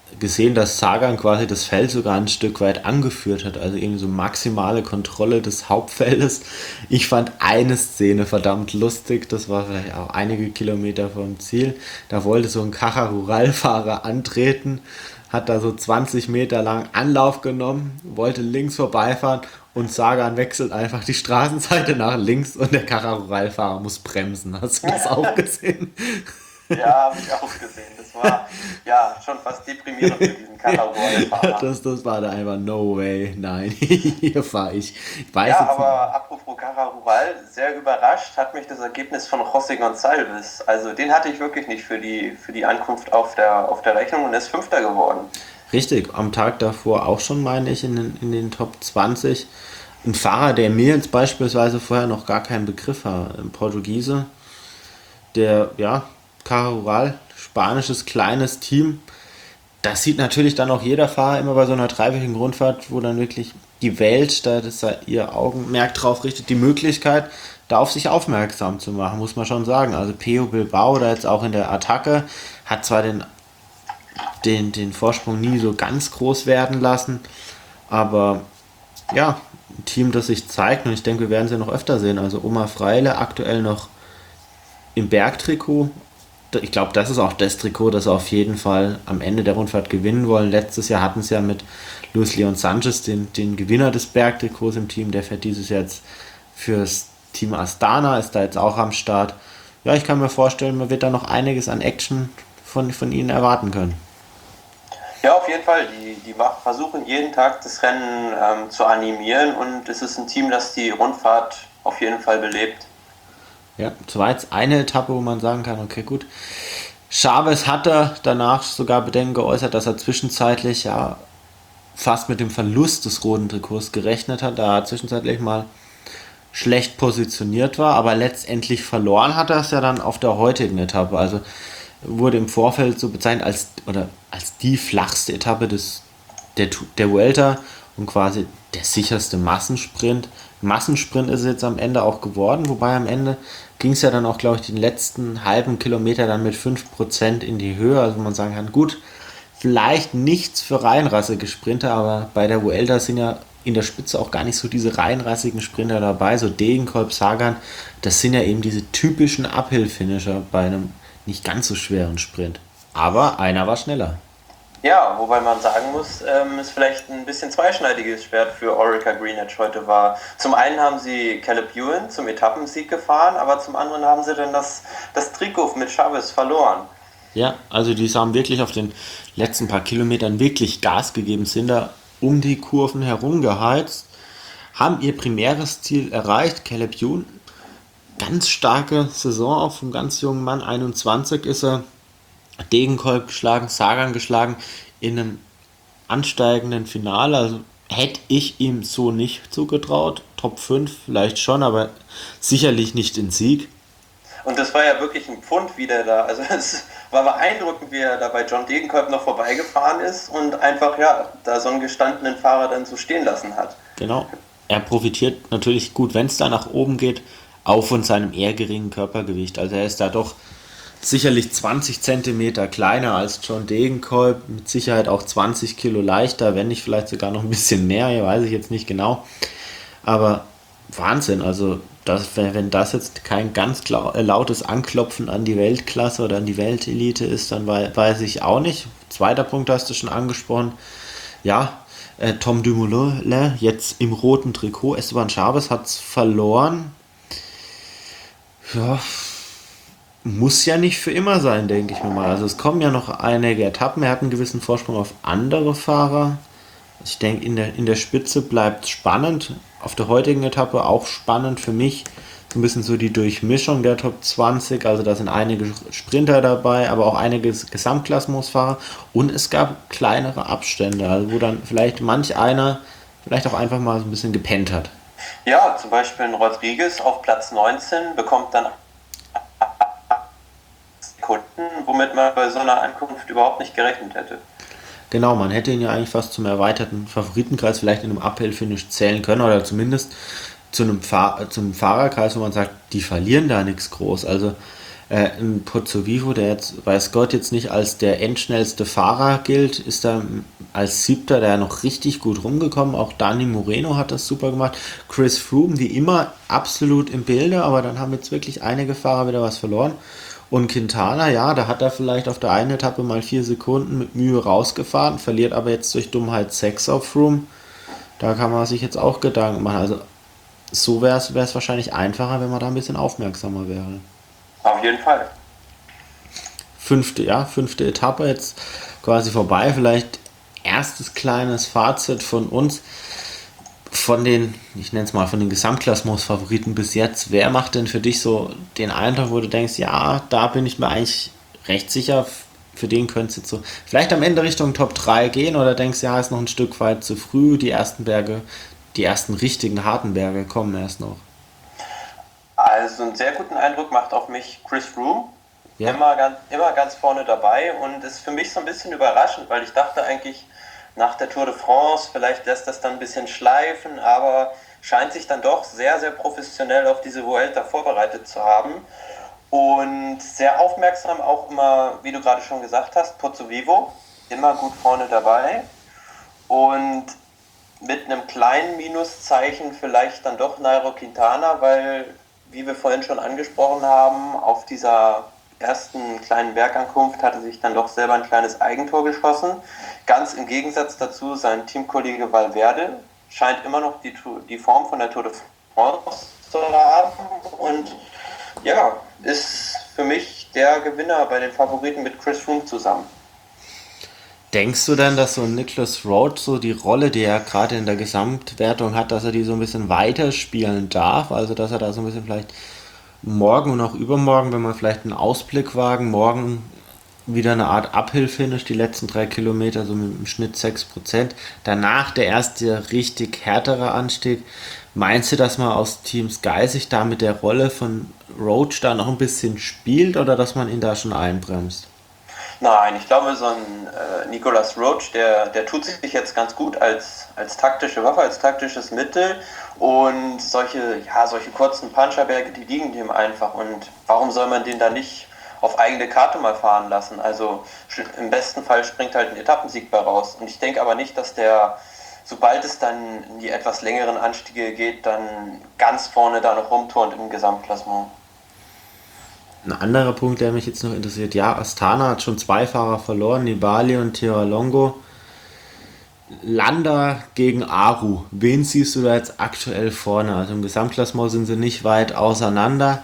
gesehen, dass Sagan quasi das Feld sogar ein Stück weit angeführt hat, also irgendwie so maximale Kontrolle des Hauptfeldes. Ich fand eine Szene verdammt lustig, das war vielleicht auch einige Kilometer vom Ziel. Da wollte so ein Caja-Rural-Fahrer antreten, hat da so zwanzig Meter lang Anlauf genommen, wollte links vorbeifahren und Sagan wechselt einfach die Straßenseite nach links und der Caja-Rural-Fahrer muss bremsen. Hast du das auch gesehen? Ja, habe ich auch gesehen. Das war ja schon fast deprimierend für diesen Katalog-Fahrer. Das, das war da einfach no way. Nein, hier fahre ich. Ich weiß Ja, jetzt aber apropos Cara Rural, sehr überrascht hat mich das Ergebnis von José Gonçalves. Also den hatte ich wirklich nicht für die, für die Ankunft auf der, auf der Rechnung und er ist Fünfter geworden. richtig, am Tag davor auch schon, meine ich, in den, in den Top zwanzig. Ein Fahrer, der mir jetzt beispielsweise vorher noch gar keinen Begriff war, ein Portugiese, der, ja, Cara Rural, spanisches kleines Team. Das sieht natürlich dann auch jeder Fahrer immer bei so einer dreiwöchigen Rundfahrt, wo dann wirklich die Welt, da das da ihr Augenmerk drauf richtet, die Möglichkeit, da auf sich aufmerksam zu machen, muss man schon sagen. Also Pello Bilbao, da jetzt auch in der Attacke, hat zwar den, den, den Vorsprung nie so ganz groß werden lassen, aber ja, ein Team, das sich zeigt, und ich denke, wir werden sie noch öfter sehen. Also Omar Freile aktuell noch im Bergtrikot. Ich glaube, das ist auch das Trikot, das sie auf jeden Fall am Ende der Rundfahrt gewinnen wollen. Letztes Jahr hatten sie ja mit Luis Leon Sanchez den, den Gewinner des Bergtrikots im Team. Der fährt dieses Jahr jetzt fürs Team Astana, ist da jetzt auch am Start. Ja, ich kann mir vorstellen, man wird da noch einiges an Action von, von ihnen erwarten können. Ja, auf jeden Fall. Die, die mach- versuchen jeden Tag das Rennen ähm, zu animieren und es ist ein Team, das die Rundfahrt auf jeden Fall belebt. Ja, das war jetzt eine Etappe, wo man sagen kann, okay, gut. Chavez hatte danach sogar Bedenken geäußert, dass er zwischenzeitlich ja fast mit dem Verlust des roten Trikots gerechnet hat, da er zwischenzeitlich mal schlecht positioniert war, aber letztendlich verloren hat er es ja dann auf der heutigen Etappe. Also wurde im Vorfeld so bezeichnet als, oder als die flachste Etappe des, der, Tu- der Vuelta und quasi der sicherste Massensprint. Massensprint ist es jetzt am Ende auch geworden, wobei am Ende ging es ja dann auch, glaube ich, den letzten halben Kilometer dann mit fünf Prozent in die Höhe, also man sagen kann, gut, vielleicht nichts für reinrassige Sprinter, aber bei der Vuelta sind ja in der Spitze auch gar nicht so diese reinrassigen Sprinter dabei, so Degenkolb, Sagan, das sind ja eben diese typischen Uphill-Finisher bei einem nicht ganz so schweren Sprint. Aber einer war schneller. Ja, wobei man sagen muss, ähm, es vielleicht ein bisschen zweischneidiges Schwert für Orica Green Edge heute war. Zum einen haben sie Caleb Ewan zum Etappensieg gefahren, aber zum anderen haben sie dann das, das Trikot mit Chavez verloren. Ja, also die haben wirklich auf den letzten paar Kilometern wirklich Gas gegeben, sind da um die Kurven herumgeheizt, haben ihr primäres Ziel erreicht. Caleb Ewan, ganz starke Saison auch vom ganz jungen Mann, einundzwanzig ist er, Degenkolb geschlagen, Sagan geschlagen in einem ansteigenden Finale. Also hätte ich ihm so nicht zugetraut. Top fünf vielleicht schon, aber sicherlich nicht den Sieg. Und das war ja wirklich ein Pfund, wie der da, also es war beeindruckend, wie er da bei John Degenkolb noch vorbeigefahren ist und einfach, ja, da so einen gestandenen Fahrer dann so stehen lassen hat. Genau. Er profitiert natürlich gut, wenn es da nach oben geht, auch von seinem eher geringen Körpergewicht. Also er ist da doch sicherlich zwanzig Zentimeter kleiner als John Degenkolb, mit Sicherheit auch zwanzig Kilo leichter, wenn nicht vielleicht sogar noch ein bisschen mehr, ja, weiß ich jetzt nicht genau. Aber Wahnsinn, also das, wenn, wenn das jetzt kein ganz klau- äh, lautes Anklopfen an die Weltklasse oder an die Weltelite ist, dann wei- weiß ich auch nicht. Zweiter Punkt hast du schon angesprochen. Ja, äh, Tom Dumoulin jetzt im roten Trikot. Esteban Chavez hat es verloren. Ja, muss ja nicht für immer sein, denke ich mir mal. Also es kommen ja noch einige Etappen. Er hat einen gewissen Vorsprung auf andere Fahrer. Ich denke, in der, in der Spitze bleibt es spannend. Auf der heutigen Etappe auch spannend für mich. So ein bisschen so die Durchmischung der Top zwanzig. Also da sind einige Sprinter dabei, aber auch einige Gesamtklassementsfahrer. Und es gab kleinere Abstände, also wo dann vielleicht manch einer vielleicht auch einfach mal so ein bisschen gepennt hat. Ja, zum Beispiel ein Rodriguez auf Platz neunzehn bekommt dann Sekunden, womit man bei so einer Ankunft überhaupt nicht gerechnet hätte. Genau, man hätte ihn ja eigentlich fast zum erweiterten Favoritenkreis vielleicht in einem Uphill-Finish zählen können oder zumindest zu einem, Fahr- zu einem Fahrerkreis, wo man sagt, die verlieren da nichts groß. Also Äh, ein Pozzovivo, der jetzt, weiß Gott, jetzt nicht als der endschnellste Fahrer gilt, ist da als Siebter, der noch richtig gut rumgekommen. Auch Dani Moreno hat das super gemacht. Chris Froome, wie immer, absolut im Bilde, aber dann haben jetzt wirklich einige Fahrer wieder was verloren. Und Quintana, ja, da hat er vielleicht auf der einen Etappe mal vier Sekunden mit Mühe rausgefahren, verliert aber jetzt durch Dummheit sechs auf Froome. Da kann man sich jetzt auch Gedanken machen. Also so wäre es wahrscheinlich einfacher, wenn man da ein bisschen aufmerksamer wäre. Auf jeden Fall. Fünfte, ja, fünfte Etappe jetzt quasi vorbei. Vielleicht erstes kleines Fazit von uns. Von den, ich nenne es mal, von den Gesamtklassements-Favoriten bis jetzt. Wer macht denn für dich so den Eindruck, wo du denkst, ja, da bin ich mir eigentlich recht sicher, für den könnte es jetzt so vielleicht am Ende Richtung Top drei gehen, oder denkst, ja, ist noch ein Stück weit zu früh, die ersten Berge, die ersten richtigen harten Berge kommen erst noch. Also einen sehr guten Eindruck macht auf mich Chris Froome. Ja. Immer, ganz, immer ganz vorne dabei und ist für mich so ein bisschen überraschend, weil ich dachte eigentlich nach der Tour de France, vielleicht lässt das dann ein bisschen schleifen, aber scheint sich dann doch sehr, sehr professionell auf diese Vuelta vorbereitet zu haben. Und sehr aufmerksam auch immer, wie du gerade schon gesagt hast, Pozzovivo, immer gut vorne dabei. Und mit einem kleinen Minuszeichen vielleicht dann doch Nairo Quintana, weil, wie wir vorhin schon angesprochen haben, auf dieser ersten kleinen Bergankunft hatte sich dann doch selber ein kleines Eigentor geschossen. Ganz im Gegensatz dazu sein Teamkollege Valverde scheint immer noch die, die Form von der Tour de France zu haben und ja, ist für mich der Gewinner bei den Favoriten mit Chris Froome zusammen. Denkst du denn, dass so ein Nicholas Roach so die Rolle, die er gerade in der Gesamtwertung hat, dass er die so ein bisschen weiterspielen darf? Also dass er da so ein bisschen vielleicht morgen und auch übermorgen, wenn wir vielleicht einen Ausblick wagen, morgen wieder eine Art Uphill-Finish, die letzten drei Kilometer, so mit im Schnitt sechs Prozent. Danach der erste richtig härtere Anstieg. Meinst du, dass man aus Team Sky sich da mit der Rolle von Roach da noch ein bisschen spielt oder dass man ihn da schon einbremst? Nein, ich glaube, so ein äh, Nicolas Roach, der, der tut sich jetzt ganz gut als, als taktische Waffe, als taktisches Mittel. Und solche, ja, solche kurzen Puncherberge, die liegen dem einfach. Und warum soll man den da nicht auf eigene Karte mal fahren lassen? Also im besten Fall springt halt ein Etappensieg bei raus. Und ich denke aber nicht, dass der, sobald es dann in die etwas längeren Anstiege geht, dann ganz vorne da noch rumturnt im Gesamtklassement. Ein anderer Punkt, der mich jetzt noch interessiert, ja, Astana hat schon zwei Fahrer verloren, Nibali und Tiralongo. Landa gegen Aru, wen siehst du da jetzt aktuell vorne? Also im Gesamtklassement sind sie nicht weit auseinander.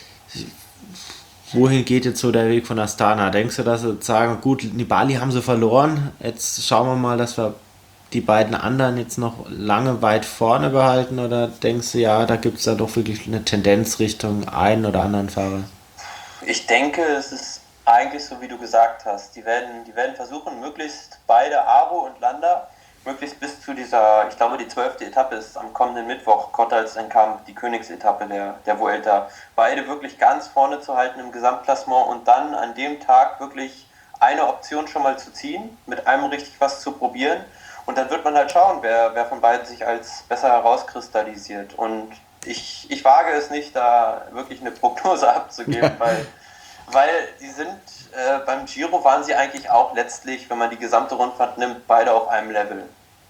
Wohin geht jetzt so der Weg von Astana? Denkst du, dass sie sagen, gut, Nibali haben sie verloren, jetzt schauen wir mal, dass wir die beiden anderen jetzt noch lange weit vorne behalten, oder denkst du, ja, da gibt es da doch wirklich eine Tendenz Richtung einen oder anderen Fahrer? Ich denke, es ist eigentlich so, wie du gesagt hast. Die werden, die werden versuchen, möglichst beide, Aru und Landa, möglichst bis zu dieser, ich glaube, die zwölfte Etappe ist am kommenden Mittwoch, Cottals Enkamp, die Königsetappe der, der Vuelta, beide wirklich ganz vorne zu halten im Gesamtklassement und dann an dem Tag wirklich eine Option schon mal zu ziehen, mit einem richtig was zu probieren. Und dann wird man halt schauen, wer, wer von beiden sich als besser herauskristallisiert. Und ich, ich wage es nicht, da wirklich eine Prognose abzugeben, weil, weil die sind, äh, beim Giro waren sie eigentlich auch letztlich, wenn man die gesamte Rundfahrt nimmt, beide auf einem Level.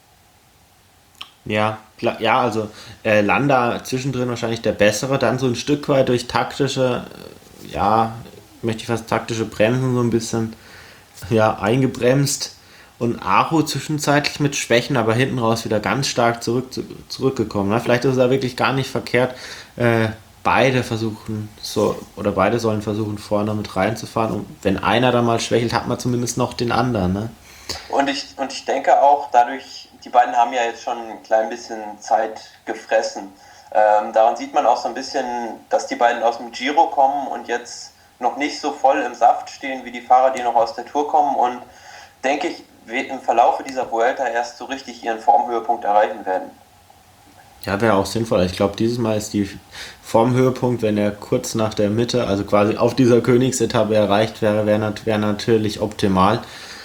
Ja, klar, ja, also äh, Landa zwischendrin wahrscheinlich der bessere, dann so ein Stück weit durch taktische, äh, ja, möchte ich fast taktische Bremsen so ein bisschen, ja, eingebremst. Und Aru zwischenzeitlich mit Schwächen, aber hinten raus wieder ganz stark zurück, zu, zurückgekommen. Ne? Vielleicht ist es da wirklich gar nicht verkehrt. Äh, beide versuchen, so, oder beide sollen versuchen, vorne mit reinzufahren. Und wenn einer da mal schwächelt, hat man zumindest noch den anderen. Ne? Und ich, und ich denke auch, dadurch, die beiden haben ja jetzt schon ein klein bisschen Zeit gefressen. Ähm, daran sieht man auch so ein bisschen, dass die beiden aus dem Giro kommen und jetzt noch nicht so voll im Saft stehen wie die Fahrer, die noch aus der Tour kommen. Und denke ich, im Verlauf dieser Vuelta erst so richtig ihren Formhöhepunkt erreichen werden. Ja, wäre auch sinnvoll. Ich glaube, dieses Mal ist die Formhöhepunkt, wenn er kurz nach der Mitte, also quasi auf dieser Königsetappe erreicht wäre, wäre nat- wär natürlich optimal.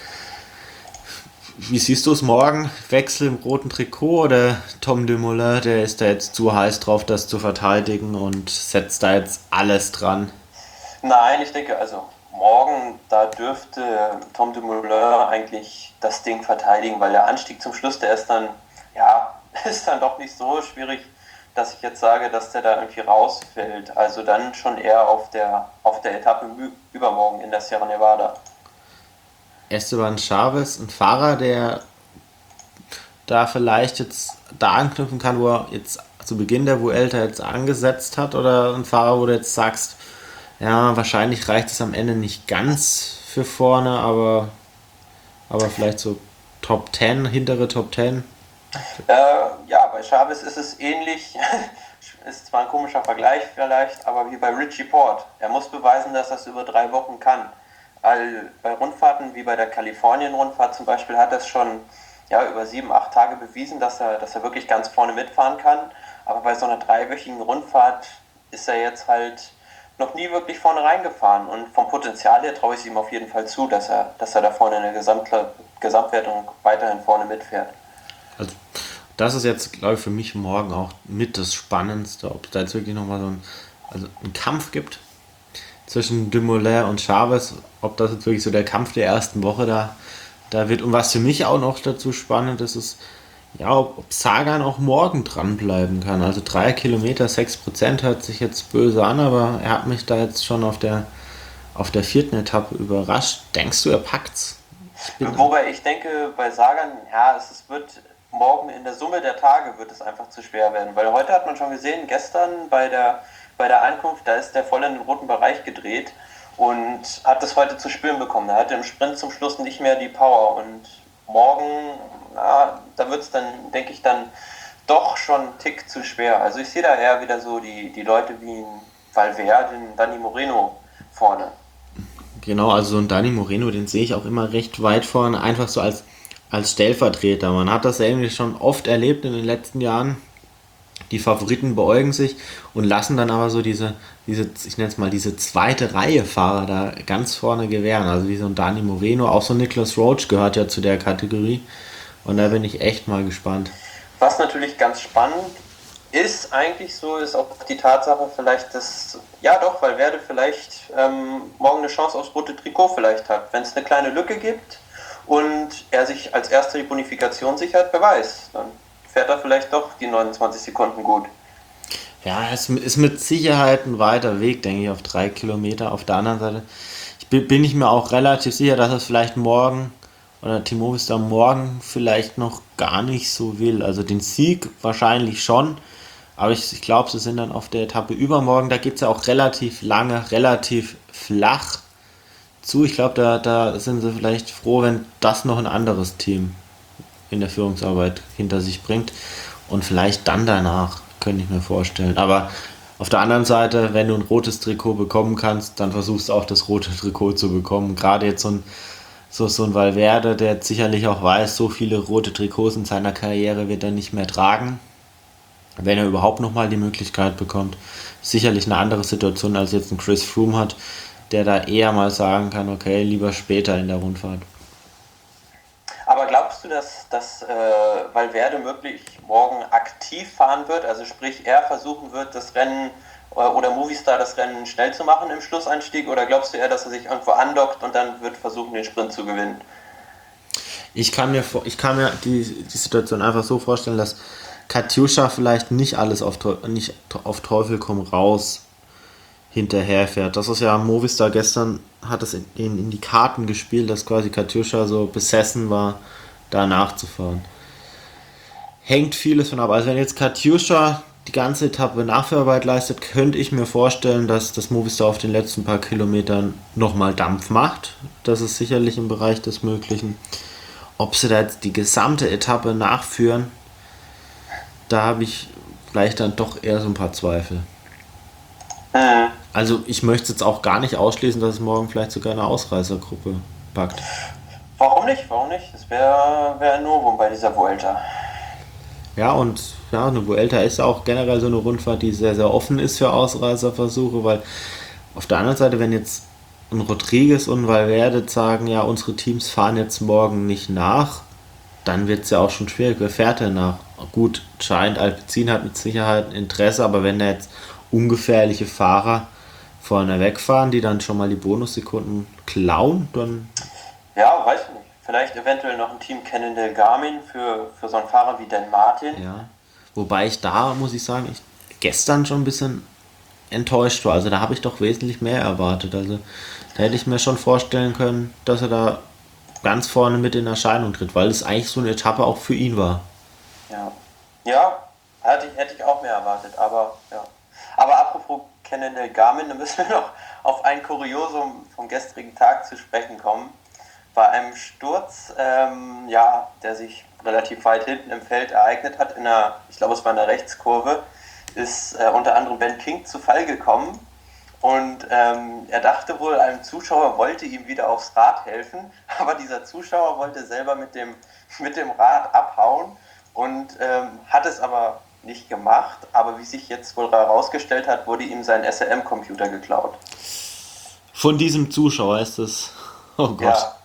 Wie siehst du es morgen? Wechsel im roten Trikot oder Tom Dumoulin, der ist da jetzt zu heiß drauf, das zu verteidigen und setzt da jetzt alles dran? Nein, ich denke, also morgen, da dürfte Tom Dumoulin eigentlich das Ding verteidigen, weil der Anstieg zum Schluss, der ist dann, ja, ist dann doch nicht so schwierig, dass ich jetzt sage, dass der da irgendwie rausfällt. Also dann schon eher auf der, auf der Etappe übermorgen in der Sierra Nevada. Esteban Chaves, ein Fahrer, der da vielleicht jetzt da anknüpfen kann, wo er jetzt zu Beginn der Vuelta jetzt angesetzt hat, oder ein Fahrer, wo du jetzt sagst, ja, wahrscheinlich reicht es am Ende nicht ganz für vorne, aber, aber vielleicht so Top zehn, hintere Top zehn. Äh, ja, bei Chavez ist es ähnlich, ist zwar ein komischer Vergleich vielleicht, aber wie bei Richie Port. Er muss beweisen, dass er es über drei Wochen kann. All, bei Rundfahrten wie bei der Kalifornien-Rundfahrt zum Beispiel hat er es schon ja, über sieben, acht Tage bewiesen, dass er, dass er wirklich ganz vorne mitfahren kann. Aber bei so einer dreiwöchigen Rundfahrt ist er jetzt halt noch nie wirklich vorne reingefahren. Und vom Potenzial her traue ich es ihm auf jeden Fall zu, dass er, dass er da vorne in der Gesamt Gesamtwertung weiterhin vorne mitfährt. Also, das ist jetzt, glaube ich, für mich morgen auch mit das Spannendste, ob es da jetzt wirklich nochmal so ein, also einen Kampf gibt zwischen Dumoulin und Chaves, ob das jetzt wirklich so der Kampf der ersten Woche da, da wird. Und was für mich auch noch dazu spannend ist, ist, ja, ob, ob Sagan auch morgen dranbleiben kann. Also drei Kilometer, sechs Prozent hört sich jetzt böse an, aber er hat mich da jetzt schon auf der, auf der vierten Etappe überrascht. Denkst du, er packt's? Ich Wobei ich denke, bei Sagan, ja, es, es wird morgen in der Summe der Tage wird es einfach zu schwer werden. Weil heute hat man schon gesehen, gestern bei der, bei der Ankunft, da ist der voll in den roten Bereich gedreht und hat das heute zu spüren bekommen. Er hatte im Sprint zum Schluss nicht mehr die Power und morgen, na, da wird es dann, denke ich, dann doch schon einen Tick zu schwer. Also ich sehe da eher wieder so die, die Leute wie ein Valverde, ein Dani Moreno vorne. Genau, also so ein Dani Moreno, den sehe ich auch immer recht weit vorne, einfach so als, als Stellvertreter. Man hat das ja irgendwie schon oft erlebt in den letzten Jahren. Die Favoriten beäugen sich und lassen dann aber so diese, diese ich nenne es mal, diese zweite Reihe Fahrer da ganz vorne gewähren. Also wie so ein Dani Moreno, auch so Nicholas Roach gehört ja zu der Kategorie. Und da bin ich echt mal gespannt. Was natürlich ganz spannend ist eigentlich so, ist auch die Tatsache vielleicht, dass, ja doch, weil Valverde vielleicht ähm, morgen eine Chance aufs rote Trikot vielleicht hat. Wenn es eine kleine Lücke gibt und er sich als erster die Bonifikation sichert, wer weiß, dann fährt er vielleicht doch die neunundzwanzig Sekunden gut. Ja, es ist mit Sicherheit ein weiter Weg, denke ich, auf drei Kilometer. Auf der anderen Seite ich bin, bin ich mir auch relativ sicher, dass es vielleicht morgen oder Timo Vistar morgen vielleicht noch gar nicht so will. Also den Sieg wahrscheinlich schon, aber ich, ich glaube, sie sind dann auf der Etappe übermorgen. Da geht es ja auch relativ lange, relativ flach zu. Ich glaube, da, da sind sie vielleicht froh, wenn das noch ein anderes Team in der Führungsarbeit hinter sich bringt. Und vielleicht dann danach, könnte ich mir vorstellen. Aber auf der anderen Seite, wenn du ein rotes Trikot bekommen kannst, dann versuchst du auch das rote Trikot zu bekommen. Gerade jetzt so ein, so, so ein Valverde, der jetzt sicherlich auch weiß, so viele rote Trikots in seiner Karriere wird er nicht mehr tragen. Wenn er überhaupt nochmal die Möglichkeit bekommt. Sicherlich eine andere Situation, als jetzt ein Chris Froome hat, der da eher mal sagen kann, okay, lieber später in der Rundfahrt. Aber glaubst du, dass, dass äh, Valverde wirklich morgen aktiv fahren wird? Also sprich, er versuchen wird, das Rennen äh, oder Movistar das Rennen schnell zu machen im Schlussanstieg? Oder glaubst du eher, dass er sich irgendwo andockt und dann wird versuchen, den Sprint zu gewinnen? Ich kann mir, ich kann mir die, die Situation einfach so vorstellen, dass Katusha vielleicht nicht alles auf, nicht auf Teufel komm raus hinterherfährt. Das ist ja Movistar gestern, hat es in, in, in die Karten gespielt, dass quasi Katusha so besessen war, da nachzufahren. Hängt vieles von ab. Also wenn jetzt Katusha die ganze Etappe Nachführarbeit leistet, könnte ich mir vorstellen, dass das Movistar auf den letzten paar Kilometern nochmal Dampf macht. Das ist sicherlich im Bereich des Möglichen. Ob sie da jetzt die gesamte Etappe nachführen, da habe ich vielleicht dann doch eher so ein paar Zweifel. Mhm. Also ich möchte jetzt auch gar nicht ausschließen, dass es morgen vielleicht sogar eine Ausreißergruppe packt. Warum nicht? Warum nicht? Das wäre wär ein Novum bei dieser Vuelta. Ja, und ja, eine Vuelta ist auch generell so eine Rundfahrt, die sehr, sehr offen ist für Ausreißerversuche, weil auf der anderen Seite, wenn jetzt ein Rodriguez und Valverde sagen, ja, unsere Teams fahren jetzt morgen nicht nach, dann wird es ja auch schon schwierig. Wer fährt denn nach? Gut, Giant Alpecin hat mit Sicherheit ein Interesse, aber wenn da jetzt ungefährliche Fahrer vorne wegfahren, die dann schon mal die Bonussekunden klauen, dann Ja, weiß ich nicht. Vielleicht eventuell noch ein Team Cannondale Garmin für, für so einen Fahrer wie Dan Martin. ja. Wobei ich da, muss ich sagen, ich gestern schon ein bisschen enttäuscht war. Also da habe ich doch wesentlich mehr erwartet. Also da hätte ich mir schon vorstellen können, dass er da ganz vorne mit in Erscheinung tritt, weil es eigentlich so eine Etappe auch für ihn war. Ja, ja hätte, ich, hätte ich auch mehr erwartet, aber ja. Aber apropos Cannondale Garmin, da müssen wir noch auf ein Kuriosum vom gestrigen Tag zu sprechen kommen. Bei einem Sturz, ähm, ja, der sich relativ weit hinten im Feld ereignet hat, in einer, ich glaube es war in der Rechtskurve, ist äh, unter anderem Ben King zu Fall gekommen und ähm, er dachte wohl, ein Zuschauer wollte ihm wieder aufs Rad helfen, aber dieser Zuschauer wollte selber mit dem, mit dem Rad abhauen und ähm, hat es aber nicht gemacht, aber wie sich jetzt wohl herausgestellt hat, wurde ihm sein S R M-Computer geklaut. Von diesem Zuschauer ist es. Oh Gott. Ja,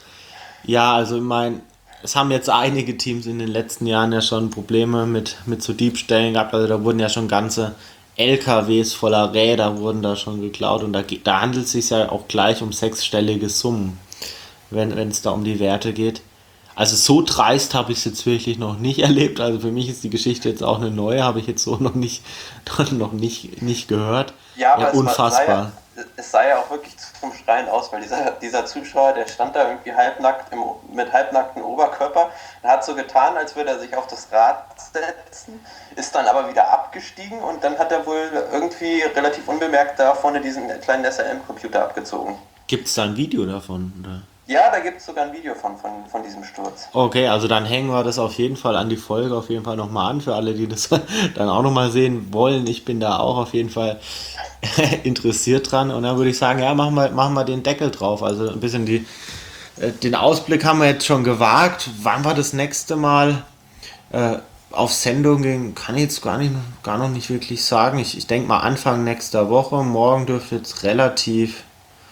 Ja, also ich meine, es haben jetzt einige Teams in den letzten Jahren ja schon Probleme mit, mit so Diebstählen gehabt. Also da wurden ja schon ganze L K Ws voller Räder wurden da schon geklaut und da, ge- da handelt es sich ja auch gleich um sechsstellige Summen, wenn wenn es da um die Werte geht. Also so dreist habe ich es jetzt wirklich noch nicht erlebt. Also für mich ist die Geschichte jetzt auch eine neue, habe ich jetzt so noch nicht, noch nicht, nicht gehört. ja, Ja, aber es, war, sah ja, unfassbar. es sah ja auch wirklich zum Schreien aus, weil dieser, dieser Zuschauer, der stand da irgendwie halbnackt im, mit halbnacktem Oberkörper, er hat so getan, als würde er sich auf das Rad setzen, ist dann aber wieder abgestiegen und dann hat er wohl irgendwie relativ unbemerkt da vorne diesen kleinen S R M-Computer abgezogen. Gibt es da ein Video davon? Oder? Ja, da gibt es sogar ein Video von, von, von diesem Sturz. Okay, also dann hängen wir das auf jeden Fall an die Folge auf jeden Fall nochmal an, für alle, die das dann auch nochmal sehen wollen. Ich bin da auch auf jeden Fall interessiert dran. Und dann würde ich sagen, ja, machen wir, machen wir den Deckel drauf. Also ein bisschen die, äh, den Ausblick haben wir jetzt schon gewagt. Wann wir das nächste Mal äh, auf Sendung gehen, kann ich jetzt gar, nicht, gar noch nicht wirklich sagen. Ich, ich denke mal Anfang nächster Woche. Morgen dürfte jetzt relativ,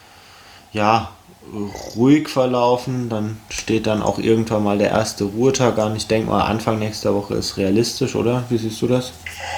ja, ruhig verlaufen. Dann steht dann auch irgendwann mal der erste Ruhetag an. Ich denke mal, Anfang nächster Woche ist realistisch, oder? Wie siehst du das?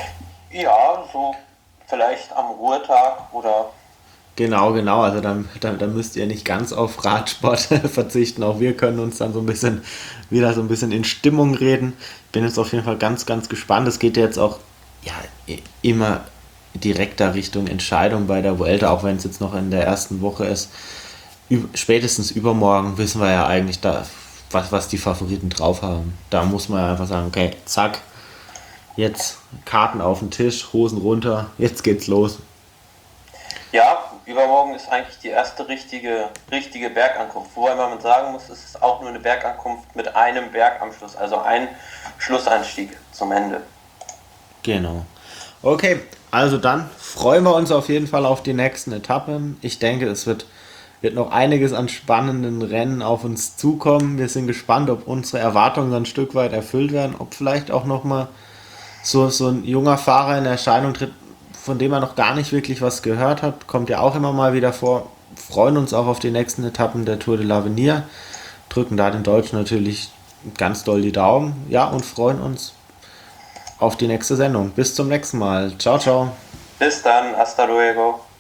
Ja, so vielleicht am Ruhetag oder Genau, genau. Also dann, dann, dann müsst ihr nicht ganz auf Radsport verzichten. Auch wir können uns dann so ein bisschen wieder so ein bisschen in Stimmung reden. Bin jetzt auf jeden Fall ganz, ganz gespannt. Es geht jetzt auch ja, immer direkter Richtung Entscheidung bei der Vuelta, auch wenn es jetzt noch in der ersten Woche ist. Üb- spätestens übermorgen wissen wir ja eigentlich, da, was, was die Favoriten drauf haben. Da muss man ja einfach sagen, okay, zack, jetzt Karten auf den Tisch, Hosen runter, jetzt geht's los. ja, übermorgen ist eigentlich die erste richtige, richtige Bergankunft. Wobei man sagen muss, es ist auch nur eine Bergankunft mit einem Berg am Schluss, also ein Schlussanstieg zum Ende. Genau. Okay, also dann freuen wir uns auf jeden Fall auf die nächsten Etappen. Ich denke, es wird, wird noch einiges an spannenden Rennen auf uns zukommen. Wir sind gespannt, ob unsere Erwartungen so ein Stück weit erfüllt werden, ob vielleicht auch nochmal so, so ein junger Fahrer in Erscheinung tritt, von dem man noch gar nicht wirklich was gehört hat. Kommt ja auch immer mal wieder vor. Freuen uns auch auf die nächsten Etappen der Tour de l'Avenir. Drücken da den Deutschen natürlich ganz doll die Daumen. Ja, und freuen uns auf die nächste Sendung. Bis zum nächsten Mal. Ciao, ciao. Bis dann, hasta luego.